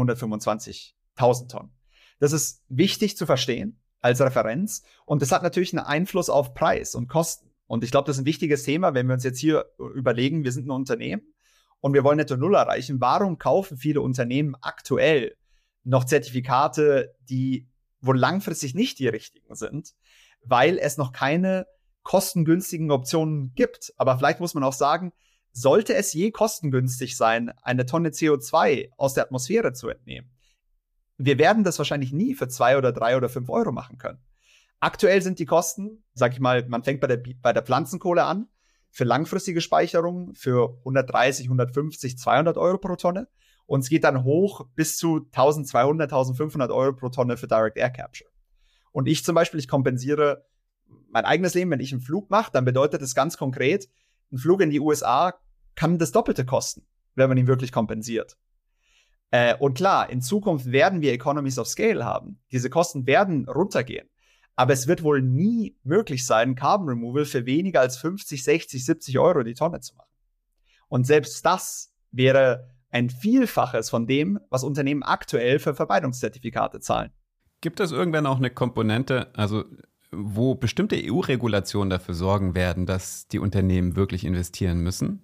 125.000 Tonnen. Das ist wichtig zu verstehen als Referenz. Und das hat natürlich einen Einfluss auf Preis und Kosten. Und ich glaube, das ist ein wichtiges Thema, wenn wir uns jetzt hier überlegen, wir sind ein Unternehmen und wir wollen Netto Null erreichen. Warum kaufen viele Unternehmen aktuell noch Zertifikate, wo langfristig nicht die richtigen sind? Weil es noch keine kostengünstigen Optionen gibt. Aber vielleicht muss man auch sagen, sollte es je kostengünstig sein, eine Tonne CO2 aus der Atmosphäre zu entnehmen? Wir werden das wahrscheinlich nie für 2 oder 3 oder 5 Euro machen können. Aktuell sind die Kosten, sag ich mal, man fängt bei der Pflanzenkohle an, für langfristige Speicherung für 130, 150, 200 Euro pro Tonne. Und es geht dann hoch bis zu 1200, 1500 Euro pro Tonne für Direct Air Capture. Und ich zum Beispiel, ich kompensiere mein eigenes Leben, wenn ich einen Flug mache, dann bedeutet das ganz konkret, ein Flug in die USA kann das Doppelte kosten, wenn man ihn wirklich kompensiert. Und klar, in Zukunft werden wir Economies of Scale haben. Diese Kosten werden runtergehen. Aber es wird wohl nie möglich sein, Carbon Removal für weniger als 50, 60, 70 Euro die Tonne zu machen. Und selbst das wäre ein Vielfaches von dem, was Unternehmen aktuell für Vermeidungszertifikate zahlen. Gibt es irgendwann auch eine Komponente, also wo bestimmte EU-Regulationen dafür sorgen werden, dass die Unternehmen wirklich investieren müssen?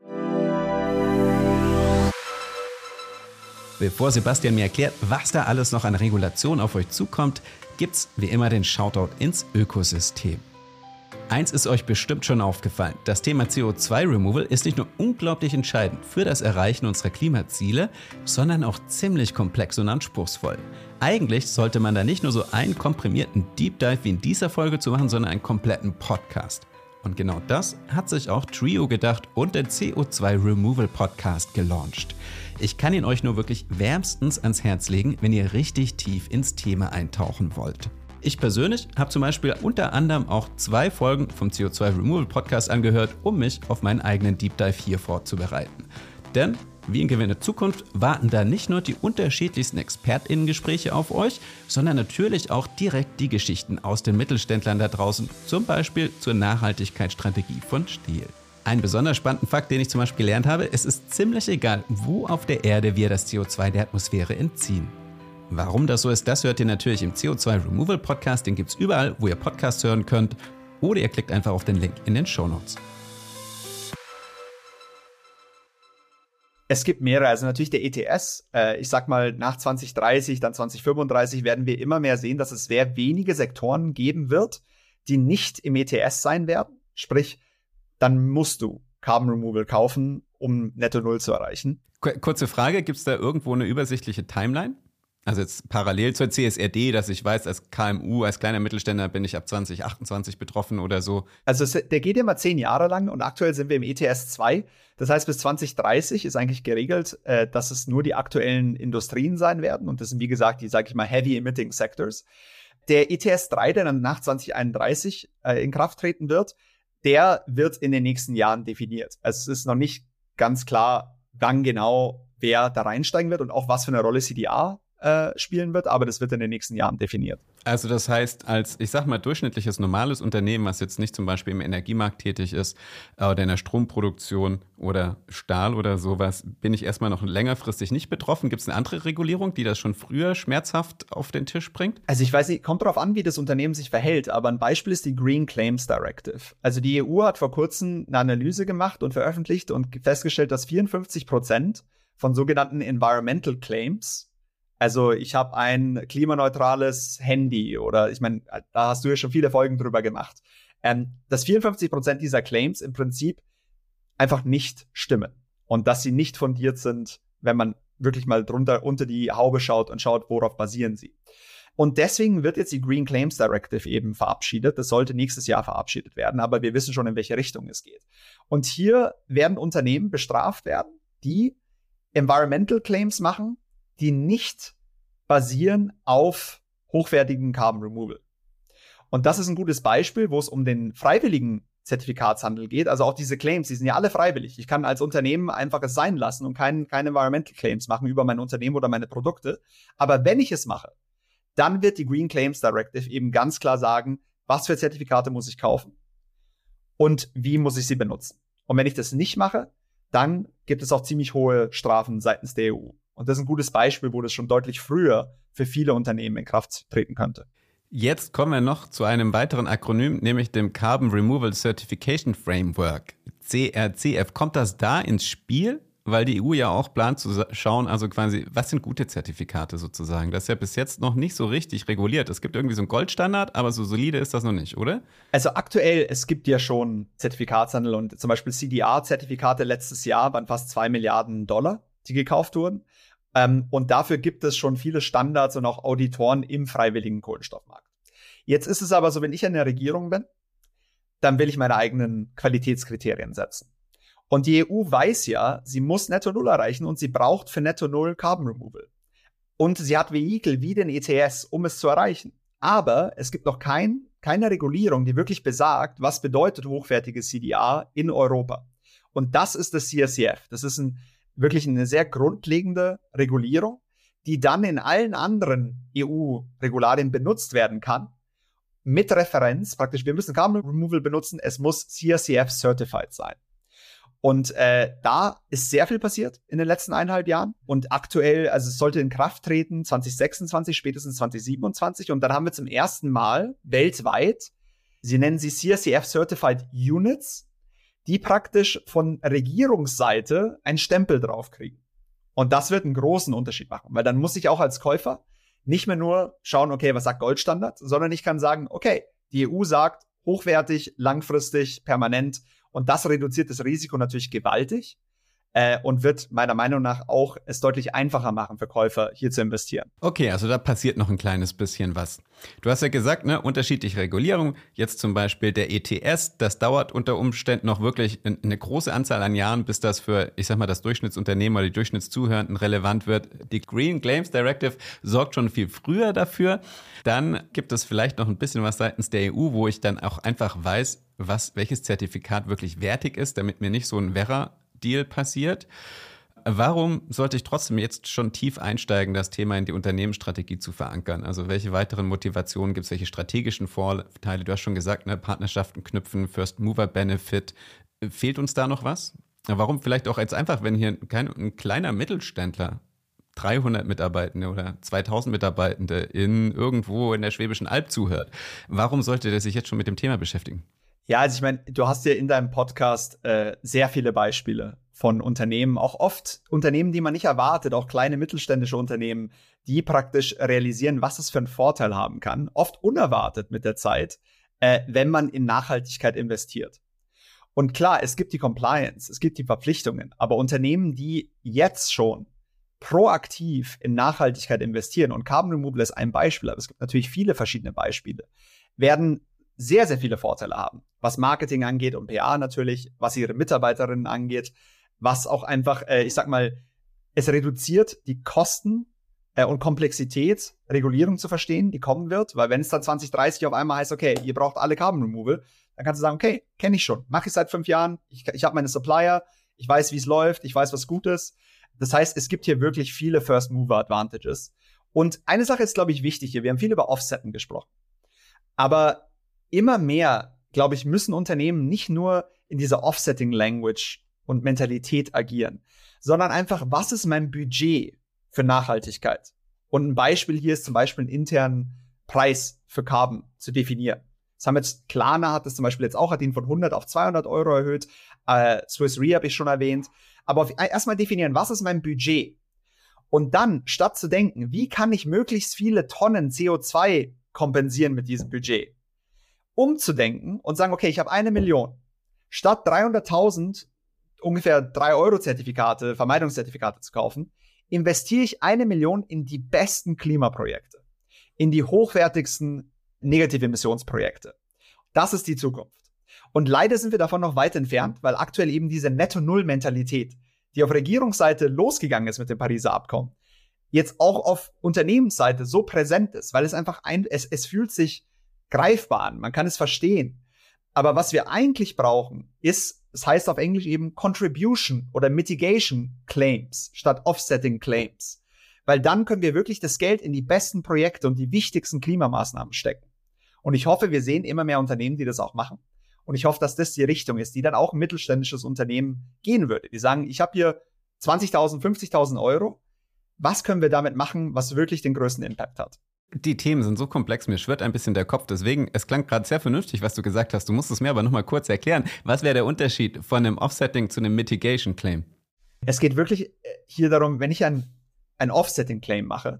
Bevor Sebastian mir erklärt, was da alles noch an Regulation auf euch zukommt, gibt's wie immer den Shoutout ins Ökosystem. Eins ist euch bestimmt schon aufgefallen. Das Thema CO2-Removal ist nicht nur unglaublich entscheidend für das Erreichen unserer Klimaziele, sondern auch ziemlich komplex und anspruchsvoll. Eigentlich sollte man da nicht nur so einen komprimierten Deep Dive wie in dieser Folge zu machen, sondern einen kompletten Podcast. Und genau das hat sich auch Trio gedacht und der CO2-Removal Podcast gelauncht. Ich kann ihn euch nur wirklich wärmstens ans Herz legen, wenn ihr richtig tief ins Thema eintauchen wollt. Ich persönlich habe zum Beispiel unter anderem auch 2 Folgen vom CO2 Removal Podcast angehört, um mich auf meinen eigenen Deep Dive hier vorzubereiten. Denn wie in Gewinne Zukunft warten da nicht nur die unterschiedlichsten ExpertInnen-Gespräche auf euch, sondern natürlich auch direkt die Geschichten aus den Mittelständlern da draußen, zum Beispiel zur Nachhaltigkeitsstrategie von Stihl. Einen besonders spannenden Fakt, den ich zum Beispiel gelernt habe: Es ist ziemlich egal, wo auf der Erde wir das CO2 der Atmosphäre entziehen. Warum das so ist, das hört ihr natürlich im CO2 Removal Podcast. Den gibt's überall, wo ihr Podcasts hören könnt. Oder ihr klickt einfach auf den Link in den Shownotes. Es gibt mehrere, also natürlich der ETS, ich sag mal nach 2030, dann 2035 werden wir immer mehr sehen, dass es sehr wenige Sektoren geben wird, die nicht im ETS sein werden. Sprich, dann musst du Carbon Removal kaufen, um Netto Null zu erreichen. Kurze Frage, gibt es da irgendwo eine übersichtliche Timeline? Also jetzt parallel zur CSRD, dass ich weiß, als KMU, als kleiner Mittelständler bin ich ab 2028 betroffen oder so. Also der geht immer 10 Jahre lang und aktuell sind wir im ETS 2. Das heißt, bis 2030 ist eigentlich geregelt, dass es nur die aktuellen Industrien sein werden. Und das sind, wie gesagt, die, sage ich mal, Heavy Emitting Sectors. Der ETS 3, der dann nach 2031 in Kraft treten wird, der wird in den nächsten Jahren definiert. Also es ist noch nicht ganz klar, wann genau wer da reinsteigen wird und auch was für eine Rolle CDR spielen wird, aber das wird in den nächsten Jahren definiert. Also das heißt, als, ich sag mal, durchschnittliches, normales Unternehmen, was jetzt nicht zum Beispiel im Energiemarkt tätig ist oder in der Stromproduktion oder Stahl oder sowas, bin ich erstmal noch längerfristig nicht betroffen. Gibt es eine andere Regulierung, die das schon früher schmerzhaft auf den Tisch bringt? Also ich weiß nicht, kommt darauf an, wie das Unternehmen sich verhält, aber ein Beispiel ist die Green Claims Directive. Also die EU hat vor kurzem eine Analyse gemacht und veröffentlicht und festgestellt, dass 54% von sogenannten Environmental Claims, also ich habe ein klimaneutrales Handy oder ich meine, da hast du ja schon viele Folgen drüber gemacht, dass 54% dieser Claims im Prinzip einfach nicht stimmen und dass sie nicht fundiert sind, wenn man wirklich mal drunter unter die Haube schaut und schaut, worauf basieren sie. Und deswegen wird jetzt die Green Claims Directive eben verabschiedet. Das sollte nächstes Jahr verabschiedet werden, aber wir wissen schon, in welche Richtung es geht. Und hier werden Unternehmen bestraft werden, die Environmental Claims machen, die nicht basieren auf hochwertigen Carbon Removal. Und das ist ein gutes Beispiel, wo es um den freiwilligen Zertifikatshandel geht. Also auch diese Claims, die sind ja alle freiwillig. Ich kann als Unternehmen einfach es sein lassen und keine Environmental Claims machen über mein Unternehmen oder meine Produkte. Aber wenn ich es mache, dann wird die Green Claims Directive eben ganz klar sagen, was für Zertifikate muss ich kaufen und wie muss ich sie benutzen. Und wenn ich das nicht mache, dann gibt es auch ziemlich hohe Strafen seitens der EU. Und das ist ein gutes Beispiel, wo das schon deutlich früher für viele Unternehmen in Kraft treten könnte. Jetzt kommen wir noch zu einem weiteren Akronym, nämlich dem Carbon Removal Certification Framework, CRCF. Kommt das da ins Spiel? Weil die EU ja auch plant zu schauen, also quasi, was sind gute Zertifikate sozusagen? Das ist ja bis jetzt noch nicht so richtig reguliert. Es gibt irgendwie so einen Goldstandard, aber so solide ist das noch nicht, oder? Also aktuell, es gibt ja schon Zertifikatshandel und zum Beispiel CDR-Zertifikate letztes Jahr waren fast $2 Milliarden, die gekauft wurden. Und dafür gibt es schon viele Standards und auch Auditoren im freiwilligen Kohlenstoffmarkt. Jetzt ist es aber so, wenn ich in der Regierung bin, dann will ich meine eigenen Qualitätskriterien setzen. Und die EU weiß ja, sie muss Netto Null erreichen und sie braucht für Netto Null Carbon Removal. Und sie hat Vehikel wie den ETS, um es zu erreichen. Aber es gibt noch keine Regulierung, die wirklich besagt, was bedeutet hochwertiges CDR in Europa. Und das ist das CRCF. Das ist wirklich eine sehr grundlegende Regulierung, die dann in allen anderen EU-Regularien benutzt werden kann. Mit Referenz, praktisch, wir müssen Carbon Removal benutzen, es muss CRCF certified sein. Und da ist sehr viel passiert in den letzten 1,5 Jahren. Und aktuell, also es sollte in Kraft treten 2026, spätestens 2027. Und dann haben wir zum ersten Mal weltweit, sie nennen sie CRCF Certified Units, die praktisch von Regierungsseite einen Stempel drauf kriegen. Und das wird einen großen Unterschied machen. Weil dann muss ich auch als Käufer nicht mehr nur schauen, okay, was sagt Goldstandard, sondern ich kann sagen, okay, die EU sagt hochwertig, langfristig, permanent. Und das reduziert das Risiko natürlich gewaltig. und wird meiner Meinung nach auch es deutlich einfacher machen für Käufer, hier zu investieren. Okay, also da passiert noch ein kleines bisschen was. Du hast ja gesagt, ne, unterschiedliche Regulierung. Jetzt zum Beispiel der ETS, das dauert unter Umständen noch wirklich eine große Anzahl an Jahren, bis das für, ich sag mal, das Durchschnittsunternehmen oder die Durchschnittszuhörenden relevant wird. Die Green Claims Directive sorgt schon viel früher dafür. Dann gibt es vielleicht noch ein bisschen was seitens der EU, wo ich dann auch einfach weiß, welches Zertifikat wirklich wertig ist, damit mir nicht so ein Werra-Deal passiert. Warum sollte ich trotzdem jetzt schon tief einsteigen, das Thema in die Unternehmensstrategie zu verankern? Also welche weiteren Motivationen gibt es, welche strategischen Vorteile? Du hast schon gesagt, ne, Partnerschaften knüpfen, First Mover Benefit. Fehlt uns da noch was? Warum vielleicht auch jetzt einfach, wenn hier ein kleiner Mittelständler 300 Mitarbeitende oder 2000 Mitarbeitende irgendwo in der Schwäbischen Alb zuhört, warum sollte der sich jetzt schon mit dem Thema beschäftigen? Ja, also ich meine, du hast ja in deinem Podcast sehr viele Beispiele von Unternehmen, auch oft Unternehmen, die man nicht erwartet, auch kleine mittelständische Unternehmen, die praktisch realisieren, was es für einen Vorteil haben kann, oft unerwartet mit der Zeit, wenn man in Nachhaltigkeit investiert. Und klar, es gibt die Compliance, es gibt die Verpflichtungen, aber Unternehmen, die jetzt schon proaktiv in Nachhaltigkeit investieren, und Carbon Removal ist ein Beispiel, aber es gibt natürlich viele verschiedene Beispiele, werden sehr, sehr viele Vorteile haben, was Marketing angeht und PR natürlich, was ihre Mitarbeiterinnen angeht, was auch einfach, ich sag mal, es reduziert die Kosten und Komplexität, Regulierung zu verstehen, die kommen wird, weil wenn es dann 2030 auf einmal heißt, okay, ihr braucht alle Carbon Removal, dann kannst du sagen, okay, kenne ich schon, mache ich seit 5 Jahren, ich habe meine Supplier, ich weiß, wie es läuft, ich weiß, was gut ist. Das heißt, es gibt hier wirklich viele First Mover Advantages. Und eine Sache ist, glaube ich, wichtig hier, wir haben viel über Offsetten gesprochen, aber immer mehr, glaube ich, müssen Unternehmen nicht nur in dieser Offsetting-Language und Mentalität agieren, sondern einfach, was ist mein Budget für Nachhaltigkeit? Und ein Beispiel hier ist zum Beispiel einen internen Preis für Carbon zu definieren. Das haben jetzt, Klarna hat das zum Beispiel jetzt auch, hat ihn von 100 auf 200 Euro erhöht. Swiss Re habe ich schon erwähnt. Aber erstmal definieren, was ist mein Budget? Und dann, statt zu denken, wie kann ich möglichst viele Tonnen CO2 kompensieren mit diesem Budget? Umzudenken und sagen, okay, ich habe 1 Million. Statt 300.000 ungefähr 3-Euro-Zertifikate, Vermeidungszertifikate zu kaufen, investiere ich 1 Million in die besten Klimaprojekte, in die hochwertigsten Negativemissionsprojekte. Das ist die Zukunft. Und leider sind wir davon noch weit entfernt, weil aktuell eben diese Netto-Null-Mentalität, die auf Regierungsseite losgegangen ist mit dem Pariser Abkommen, jetzt auch auf Unternehmensseite so präsent ist, weil es einfach es fühlt sich greifbar an, man kann es verstehen. Aber was wir eigentlich brauchen, ist, es heißt auf Englisch eben Contribution oder Mitigation Claims statt Offsetting Claims. Weil dann können wir wirklich das Geld in die besten Projekte und die wichtigsten Klimamaßnahmen stecken. Und ich hoffe, wir sehen immer mehr Unternehmen, die das auch machen. Und ich hoffe, dass das die Richtung ist, die dann auch ein mittelständisches Unternehmen gehen würde. Die sagen, ich habe hier 20.000, 50.000 Euro. Was können wir damit machen, was wirklich den größten Impact hat? Die Themen sind so komplex, mir schwirrt ein bisschen der Kopf. Deswegen, es klang gerade sehr vernünftig, was du gesagt hast. Du musst es mir aber nochmal kurz erklären. Was wäre der Unterschied von einem Offsetting zu einem Mitigation Claim? Es geht wirklich hier darum, wenn ich ein Offsetting Claim mache,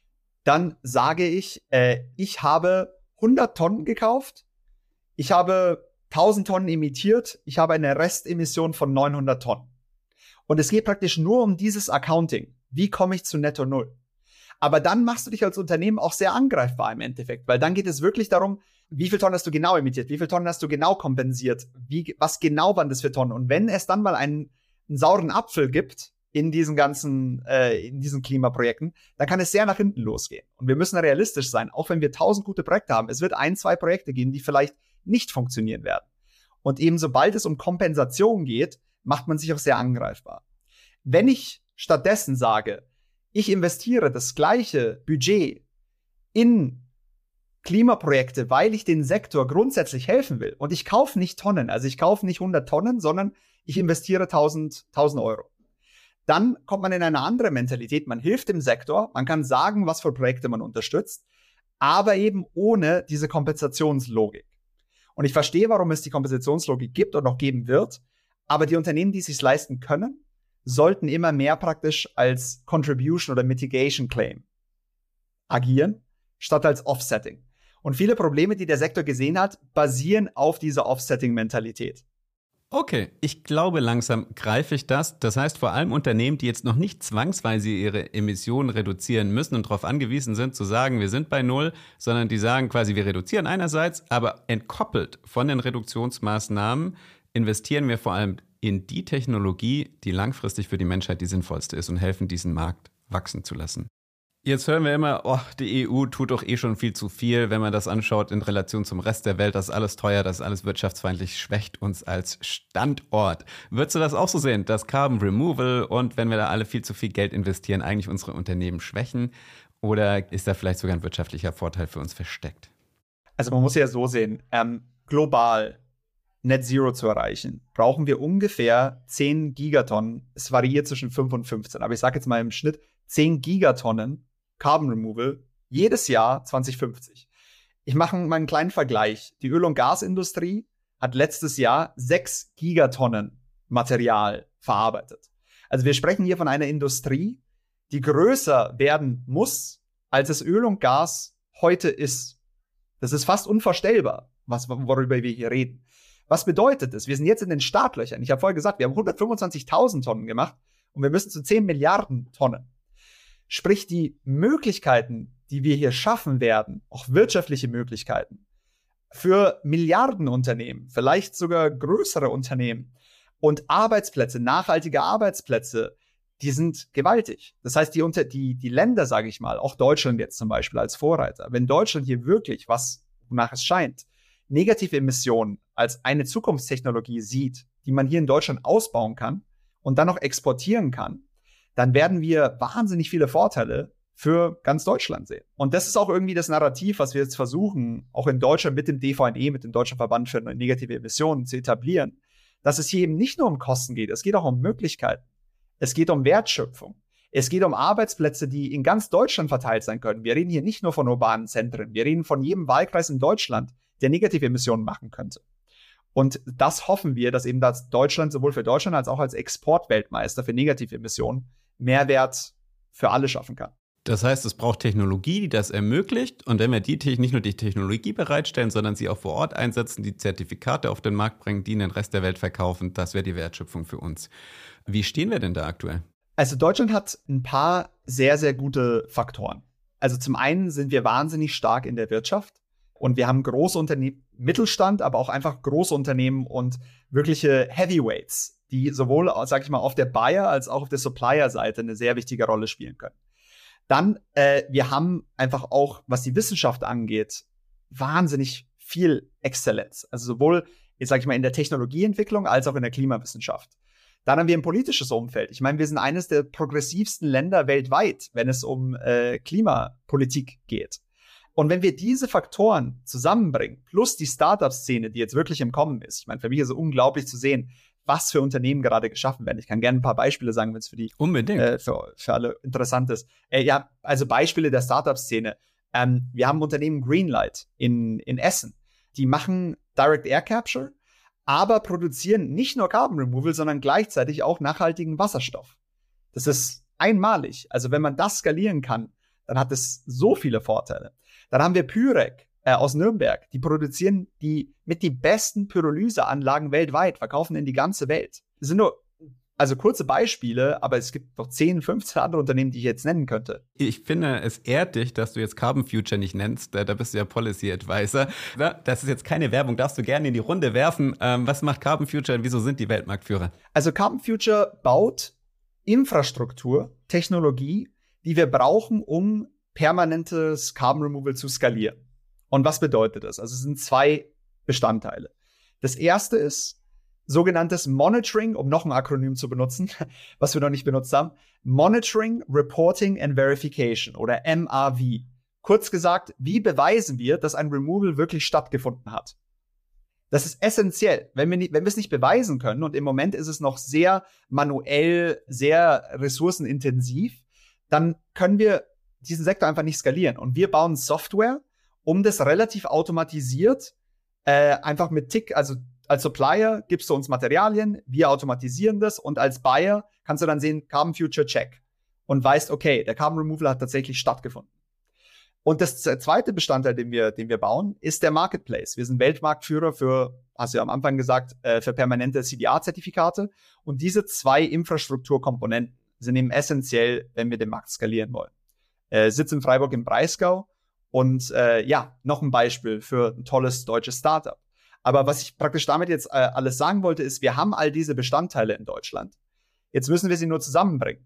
dann sage ich, ich habe 100 Tonnen gekauft, ich habe 1000 Tonnen emittiert, ich habe eine Restemission von 900 Tonnen. Und es geht praktisch nur um dieses Accounting. Wie komme ich zu Netto Null? Aber dann machst du dich als Unternehmen auch sehr angreifbar im Endeffekt, weil dann geht es wirklich darum, wie viel Tonnen hast du genau emittiert, wie viel Tonnen hast du genau kompensiert, was genau waren das für Tonnen. Und wenn es dann mal einen sauren Apfel gibt in diesen ganzen, in diesen Klimaprojekten, dann kann es sehr nach hinten losgehen. Und wir müssen realistisch sein, auch wenn wir 1000 gute Projekte haben. Es wird 1, 2 Projekte geben, die vielleicht nicht funktionieren werden. Und eben sobald es um Kompensation geht, macht man sich auch sehr angreifbar. Wenn ich stattdessen sage, ich investiere das gleiche Budget in Klimaprojekte, weil ich den Sektor grundsätzlich helfen will. Und ich kaufe nicht Tonnen, also ich kaufe nicht 100 Tonnen, sondern ich investiere 1000 Euro. Dann kommt man in eine andere Mentalität. Man hilft dem Sektor, man kann sagen, was für Projekte man unterstützt, aber eben ohne diese Kompensationslogik. Und ich verstehe, warum es die Kompensationslogik gibt und noch geben wird, aber die Unternehmen, die es sich leisten können, sollten immer mehr praktisch als Contribution oder Mitigation Claim agieren, statt als Offsetting. Und viele Probleme, die der Sektor gesehen hat, basieren auf dieser Offsetting-Mentalität. Okay, ich glaube, langsam greife ich das. Das heißt, vor allem Unternehmen, die jetzt noch nicht zwangsweise ihre Emissionen reduzieren müssen und darauf angewiesen sind, zu sagen, wir sind bei Null, sondern die sagen quasi, wir reduzieren einerseits, aber entkoppelt von den Reduktionsmaßnahmen investieren wir vor allem in die Technologie, die langfristig für die Menschheit die sinnvollste ist und helfen, diesen Markt wachsen zu lassen. Jetzt hören wir immer, oh, die EU tut doch eh schon viel zu viel, wenn man das anschaut in Relation zum Rest der Welt. Das ist alles teuer, das ist alles wirtschaftsfeindlich, schwächt uns als Standort. Würdest du das auch so sehen, dass Carbon Removal und wenn wir da alle viel zu viel Geld investieren, eigentlich unsere Unternehmen schwächen? Oder ist da vielleicht sogar ein wirtschaftlicher Vorteil für uns versteckt? Also man muss ja so sehen, global Net Zero zu erreichen, brauchen wir ungefähr 10 Gigatonnen. Es variiert zwischen 5 und 15, aber ich sage jetzt mal im Schnitt 10 Gigatonnen Carbon Removal jedes Jahr 2050. Ich mache mal einen kleinen Vergleich. Die Öl- und Gasindustrie hat letztes Jahr 6 Gigatonnen Material verarbeitet. Also wir sprechen hier von einer Industrie, die größer werden muss, als es Öl und Gas heute ist. Das ist fast unvorstellbar, worüber wir hier reden. Was bedeutet das? Wir sind jetzt in den Startlöchern. Ich habe vorher gesagt, wir haben 125.000 Tonnen gemacht und wir müssen zu 10 Milliarden Tonnen. Sprich, die Möglichkeiten, die wir hier schaffen werden, auch wirtschaftliche Möglichkeiten, für Milliardenunternehmen, vielleicht sogar größere Unternehmen und Arbeitsplätze, nachhaltige Arbeitsplätze, die sind gewaltig. Das heißt, die Länder, sage ich mal, auch Deutschland jetzt zum Beispiel als Vorreiter, wenn Deutschland hier wirklich, wonach es scheint, negative Emissionen als eine Zukunftstechnologie sieht, die man hier in Deutschland ausbauen kann und dann noch exportieren kann, dann werden wir wahnsinnig viele Vorteile für ganz Deutschland sehen. Und das ist auch irgendwie das Narrativ, was wir jetzt versuchen, auch in Deutschland mit dem DVNE, mit dem Deutschen Verband für negative Emissionen zu etablieren, dass es hier eben nicht nur um Kosten geht, es geht auch um Möglichkeiten. Es geht um Wertschöpfung. Es geht um Arbeitsplätze, die in ganz Deutschland verteilt sein können. Wir reden hier nicht nur von urbanen Zentren, wir reden von jedem Wahlkreis in Deutschland, der negative Emissionen machen könnte. Und das hoffen wir, dass eben das Deutschland sowohl für Deutschland als auch als Exportweltmeister für negative Emissionen Mehrwert für alle schaffen kann. Das heißt, es braucht Technologie, die das ermöglicht. Und wenn wir nicht nur die Technologie bereitstellen, sondern sie auch vor Ort einsetzen, die Zertifikate auf den Markt bringen, die in den Rest der Welt verkaufen, das wäre die Wertschöpfung für uns. Wie stehen wir denn da aktuell? Also Deutschland hat ein paar sehr, sehr gute Faktoren. Also zum einen sind wir wahnsinnig stark in der Wirtschaft und wir haben große Unternehmen, Mittelstand, aber auch einfach große Unternehmen und wirkliche Heavyweights, die sowohl, sag ich mal, auf der Buyer- als auch auf der Supplier-Seite eine sehr wichtige Rolle spielen können. Dann, wir haben einfach auch, was die Wissenschaft angeht, wahnsinnig viel Exzellenz. Also sowohl, jetzt sag ich mal, in der Technologieentwicklung als auch in der Klimawissenschaft. Dann haben wir ein politisches Umfeld. Ich meine, wir sind eines der progressivsten Länder weltweit, wenn es um Klimapolitik geht. Und wenn wir diese Faktoren zusammenbringen, plus die Startup-Szene, die jetzt wirklich im Kommen ist, ich meine, für mich ist es unglaublich zu sehen, was für Unternehmen gerade geschaffen werden. Ich kann gerne ein paar Beispiele sagen, wenn es für die unbedingt für alle interessant ist. Ja, also Beispiele der Startup-Szene. Wir haben ein Unternehmen Greenlight in Essen. Die machen Direct Air Capture, aber produzieren nicht nur Carbon Removal, sondern gleichzeitig auch nachhaltigen Wasserstoff. Das ist einmalig. Also wenn man das skalieren kann, dann hat es so viele Vorteile. Dann haben wir Pyrec aus Nürnberg. Die produzieren die besten Pyrolyseanlagen weltweit, verkaufen in die ganze Welt. Das sind nur kurze Beispiele, aber es gibt noch 10, 15 andere Unternehmen, die ich jetzt nennen könnte. Ich finde, es ehrt dich, dass du jetzt Carbon Future nicht nennst. Da bist du ja Policy Advisor. Das ist jetzt keine Werbung, darfst du gerne in die Runde werfen. Was macht Carbon Future und wieso sind die Weltmarktführer? Also Carbon Future baut Infrastruktur, Technologie, die wir brauchen, um permanentes Carbon Removal zu skalieren. Und was bedeutet das? Also es sind 2 Bestandteile. Das erste ist sogenanntes Monitoring, um noch ein Akronym zu benutzen, was wir noch nicht benutzt haben. Monitoring, Reporting and Verification oder MRV. Kurz gesagt, wie beweisen wir, dass ein Removal wirklich stattgefunden hat? Das ist essentiell. Wenn wir es nicht beweisen können, und im Moment ist es noch sehr manuell, sehr ressourcenintensiv, dann können wir diesen Sektor einfach nicht skalieren. Und wir bauen Software, um das relativ automatisiert einfach mit Tick, also als Supplier gibst du uns Materialien, wir automatisieren das und als Buyer kannst du dann sehen, Carbon Future Check und weißt, okay, der Carbon Removal hat tatsächlich stattgefunden. Und das zweite Bestandteil, den wir bauen, ist der Marketplace. Wir sind Weltmarktführer für hast du ja am Anfang gesagt, für permanente CDR-Zertifikate. Und diese 2 Infrastrukturkomponenten sind eben essentiell, wenn wir den Markt skalieren wollen. Sitz in Freiburg im Breisgau und noch ein Beispiel für ein tolles deutsches Startup. Aber was ich praktisch damit jetzt alles sagen wollte, ist, wir haben all diese Bestandteile in Deutschland. Jetzt müssen wir sie nur zusammenbringen.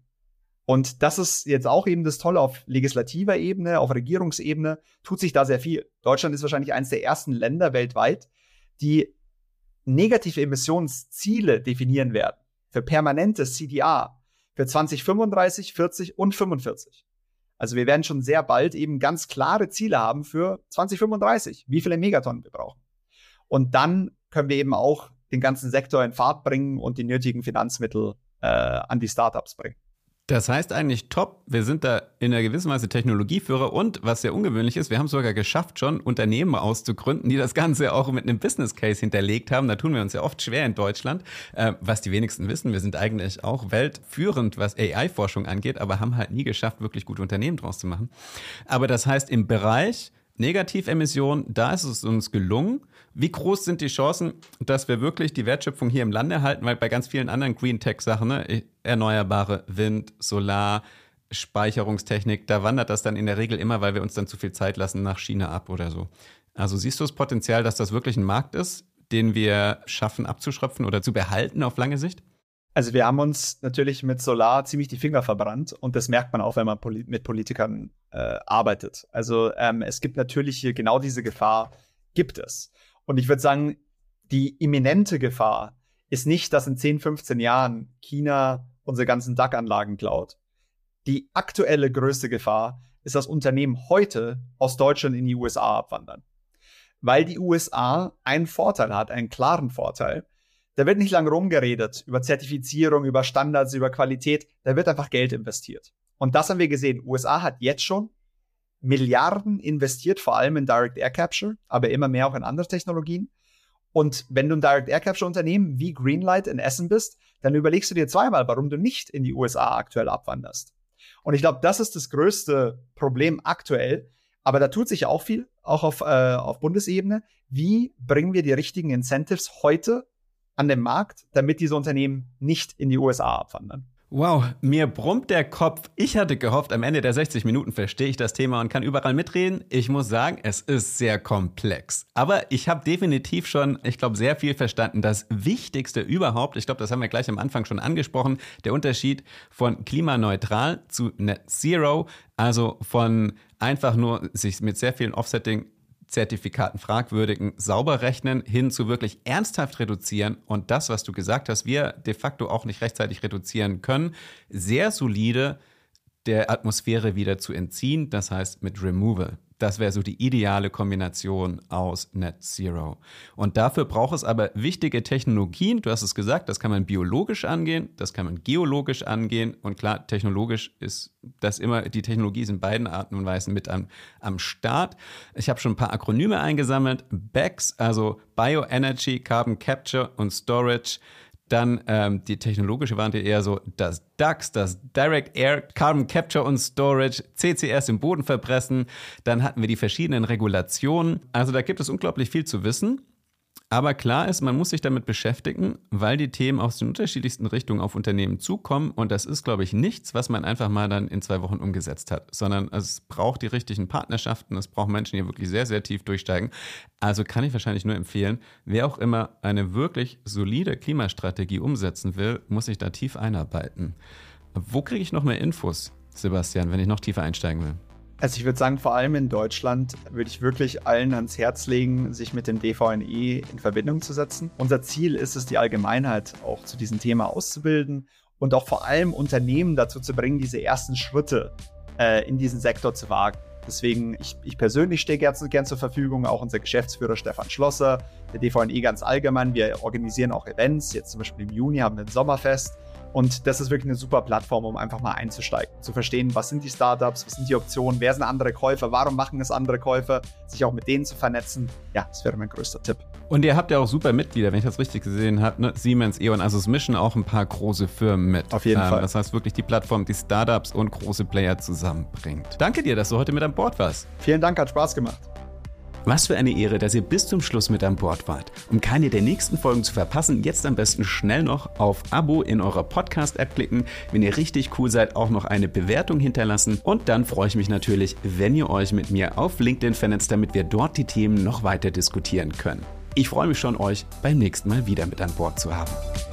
Und das ist jetzt auch eben das Tolle, auf legislativer Ebene, auf Regierungsebene tut sich da sehr viel. Deutschland ist wahrscheinlich eines der ersten Länder weltweit, die negative Emissionsziele definieren werden für permanentes CDR für 2035, 40 und 45. Also wir werden schon sehr bald eben ganz klare Ziele haben für 2035, wie viele Megatonnen wir brauchen. Und dann können wir eben auch den ganzen Sektor in Fahrt bringen und die nötigen Finanzmittel an die Startups bringen. Das heißt eigentlich top, wir sind da in einer gewissen Weise Technologieführer und, was sehr ungewöhnlich ist, wir haben es sogar geschafft, schon Unternehmen auszugründen, die das Ganze auch mit einem Business Case hinterlegt haben. Da tun wir uns ja oft schwer in Deutschland. Was die wenigsten wissen, wir sind eigentlich auch weltführend, was AI-Forschung angeht, aber haben halt nie geschafft, wirklich gute Unternehmen draus zu machen. Aber das heißt, im Bereich Negativemissionen, da ist es uns gelungen. Wie groß sind die Chancen, dass wir wirklich die Wertschöpfung hier im Lande halten? Weil bei ganz vielen anderen Green Tech-Sachen, ne, erneuerbare Wind, Solar, Speicherungstechnik, da wandert das dann in der Regel immer, weil wir uns dann zu viel Zeit lassen, nach China ab oder so. Also siehst du das Potenzial, dass das wirklich ein Markt ist, den wir schaffen abzuschröpfen oder zu behalten auf lange Sicht? Also wir haben uns natürlich mit Solar ziemlich die Finger verbrannt und das merkt man auch, wenn man mit Politikern arbeitet. Also es gibt natürlich hier genau diese Gefahr, gibt es. Und ich würde sagen, die imminente Gefahr ist nicht, dass in 10, 15 Jahren China unsere ganzen DAC-Anlagen klaut. Die aktuelle größte Gefahr ist, dass Unternehmen heute aus Deutschland in die USA abwandern. Weil die USA einen Vorteil hat, einen klaren Vorteil. Da wird nicht lange rumgeredet über Zertifizierung, über Standards, über Qualität. Da wird einfach Geld investiert. Und das haben wir gesehen. USA hat jetzt schon Milliarden investiert, vor allem in Direct Air Capture, aber immer mehr auch in andere Technologien. Und wenn du ein Direct Air Capture Unternehmen wie Greenlight in Essen bist, dann überlegst du dir zweimal, warum du nicht in die USA aktuell abwanderst. Und ich glaube, das ist das größte Problem aktuell. Aber da tut sich auch viel, auch auf Bundesebene. Wie bringen wir die richtigen Incentives heute an den Markt, damit diese Unternehmen nicht in die USA abwandern? Wow, mir brummt der Kopf. Ich hatte gehofft, am Ende der 60 Minuten verstehe ich das Thema und kann überall mitreden. Ich muss sagen, es ist sehr komplex. Aber ich habe definitiv schon, ich glaube, sehr viel verstanden. Das Wichtigste überhaupt, ich glaube, das haben wir gleich am Anfang schon angesprochen, der Unterschied von klimaneutral zu Net Zero, also von einfach nur sich mit sehr vielen Offsetting-Zertifikaten fragwürdigen sauber rechnen hin zu wirklich ernsthaft reduzieren und das, was du gesagt hast, wir de facto auch nicht rechtzeitig reduzieren können, sehr solide der Atmosphäre wieder zu entziehen, das heißt mit Removal. Das wäre so die ideale Kombination aus Net Zero. Und dafür braucht es aber wichtige Technologien. Du hast es gesagt, das kann man biologisch angehen, das kann man geologisch angehen. Und klar, technologisch ist das immer, die Technologie ist in beiden Arten und Weisen mit am Start. Ich habe schon ein paar Akronyme eingesammelt. BECS, also Bioenergy, Carbon Capture und Storage. Dann die technologische Variante eher so das DAX, das Direct Air Carbon Capture und Storage, CCS im Boden verpressen. Dann hatten wir die verschiedenen Regulationen. Also da gibt es unglaublich viel zu wissen. Aber klar ist, man muss sich damit beschäftigen, weil die Themen aus den unterschiedlichsten Richtungen auf Unternehmen zukommen. Und das ist, glaube ich, nichts, was man einfach mal dann in 2 Wochen umgesetzt hat, sondern es braucht die richtigen Partnerschaften, es braucht Menschen, die wirklich sehr, sehr tief durchsteigen. Also kann ich wahrscheinlich nur empfehlen, wer auch immer eine wirklich solide Klimastrategie umsetzen will, muss sich da tief einarbeiten. Wo kriege ich noch mehr Infos, Sebastian, wenn ich noch tiefer einsteigen will? Also ich würde sagen, vor allem in Deutschland würde ich wirklich allen ans Herz legen, sich mit dem DVNE in Verbindung zu setzen. Unser Ziel ist es, die Allgemeinheit auch zu diesem Thema auszubilden und auch vor allem Unternehmen dazu zu bringen, diese ersten Schritte in diesen Sektor zu wagen. Deswegen, ich persönlich stehe gern zur Verfügung, auch unser Geschäftsführer Stefan Schlosser, der DVNE ganz allgemein. Wir organisieren auch Events, jetzt zum Beispiel im Juni haben wir ein Sommerfest. Und das ist wirklich eine super Plattform, um einfach mal einzusteigen, zu verstehen, was sind die Startups, was sind die Optionen, wer sind andere Käufer, warum machen es andere Käufer, sich auch mit denen zu vernetzen. Ja, das wäre mein größter Tipp. Und ihr habt ja auch super Mitglieder, wenn ich das richtig gesehen habe, ne? Siemens, E.ON, also es mischen auch ein paar große Firmen mit. Auf jeden Fall. Das heißt wirklich die Plattform, die Startups und große Player zusammenbringt. Danke dir, dass du heute mit an Bord warst. Vielen Dank, hat Spaß gemacht. Was für eine Ehre, dass ihr bis zum Schluss mit an Bord wart. Um keine der nächsten Folgen zu verpassen, jetzt am besten schnell noch auf Abo in eurer Podcast-App klicken. Wenn ihr richtig cool seid, auch noch eine Bewertung hinterlassen. Und dann freue ich mich natürlich, wenn ihr euch mit mir auf LinkedIn vernetzt, damit wir dort die Themen noch weiter diskutieren können. Ich freue mich schon, euch beim nächsten Mal wieder mit an Bord zu haben.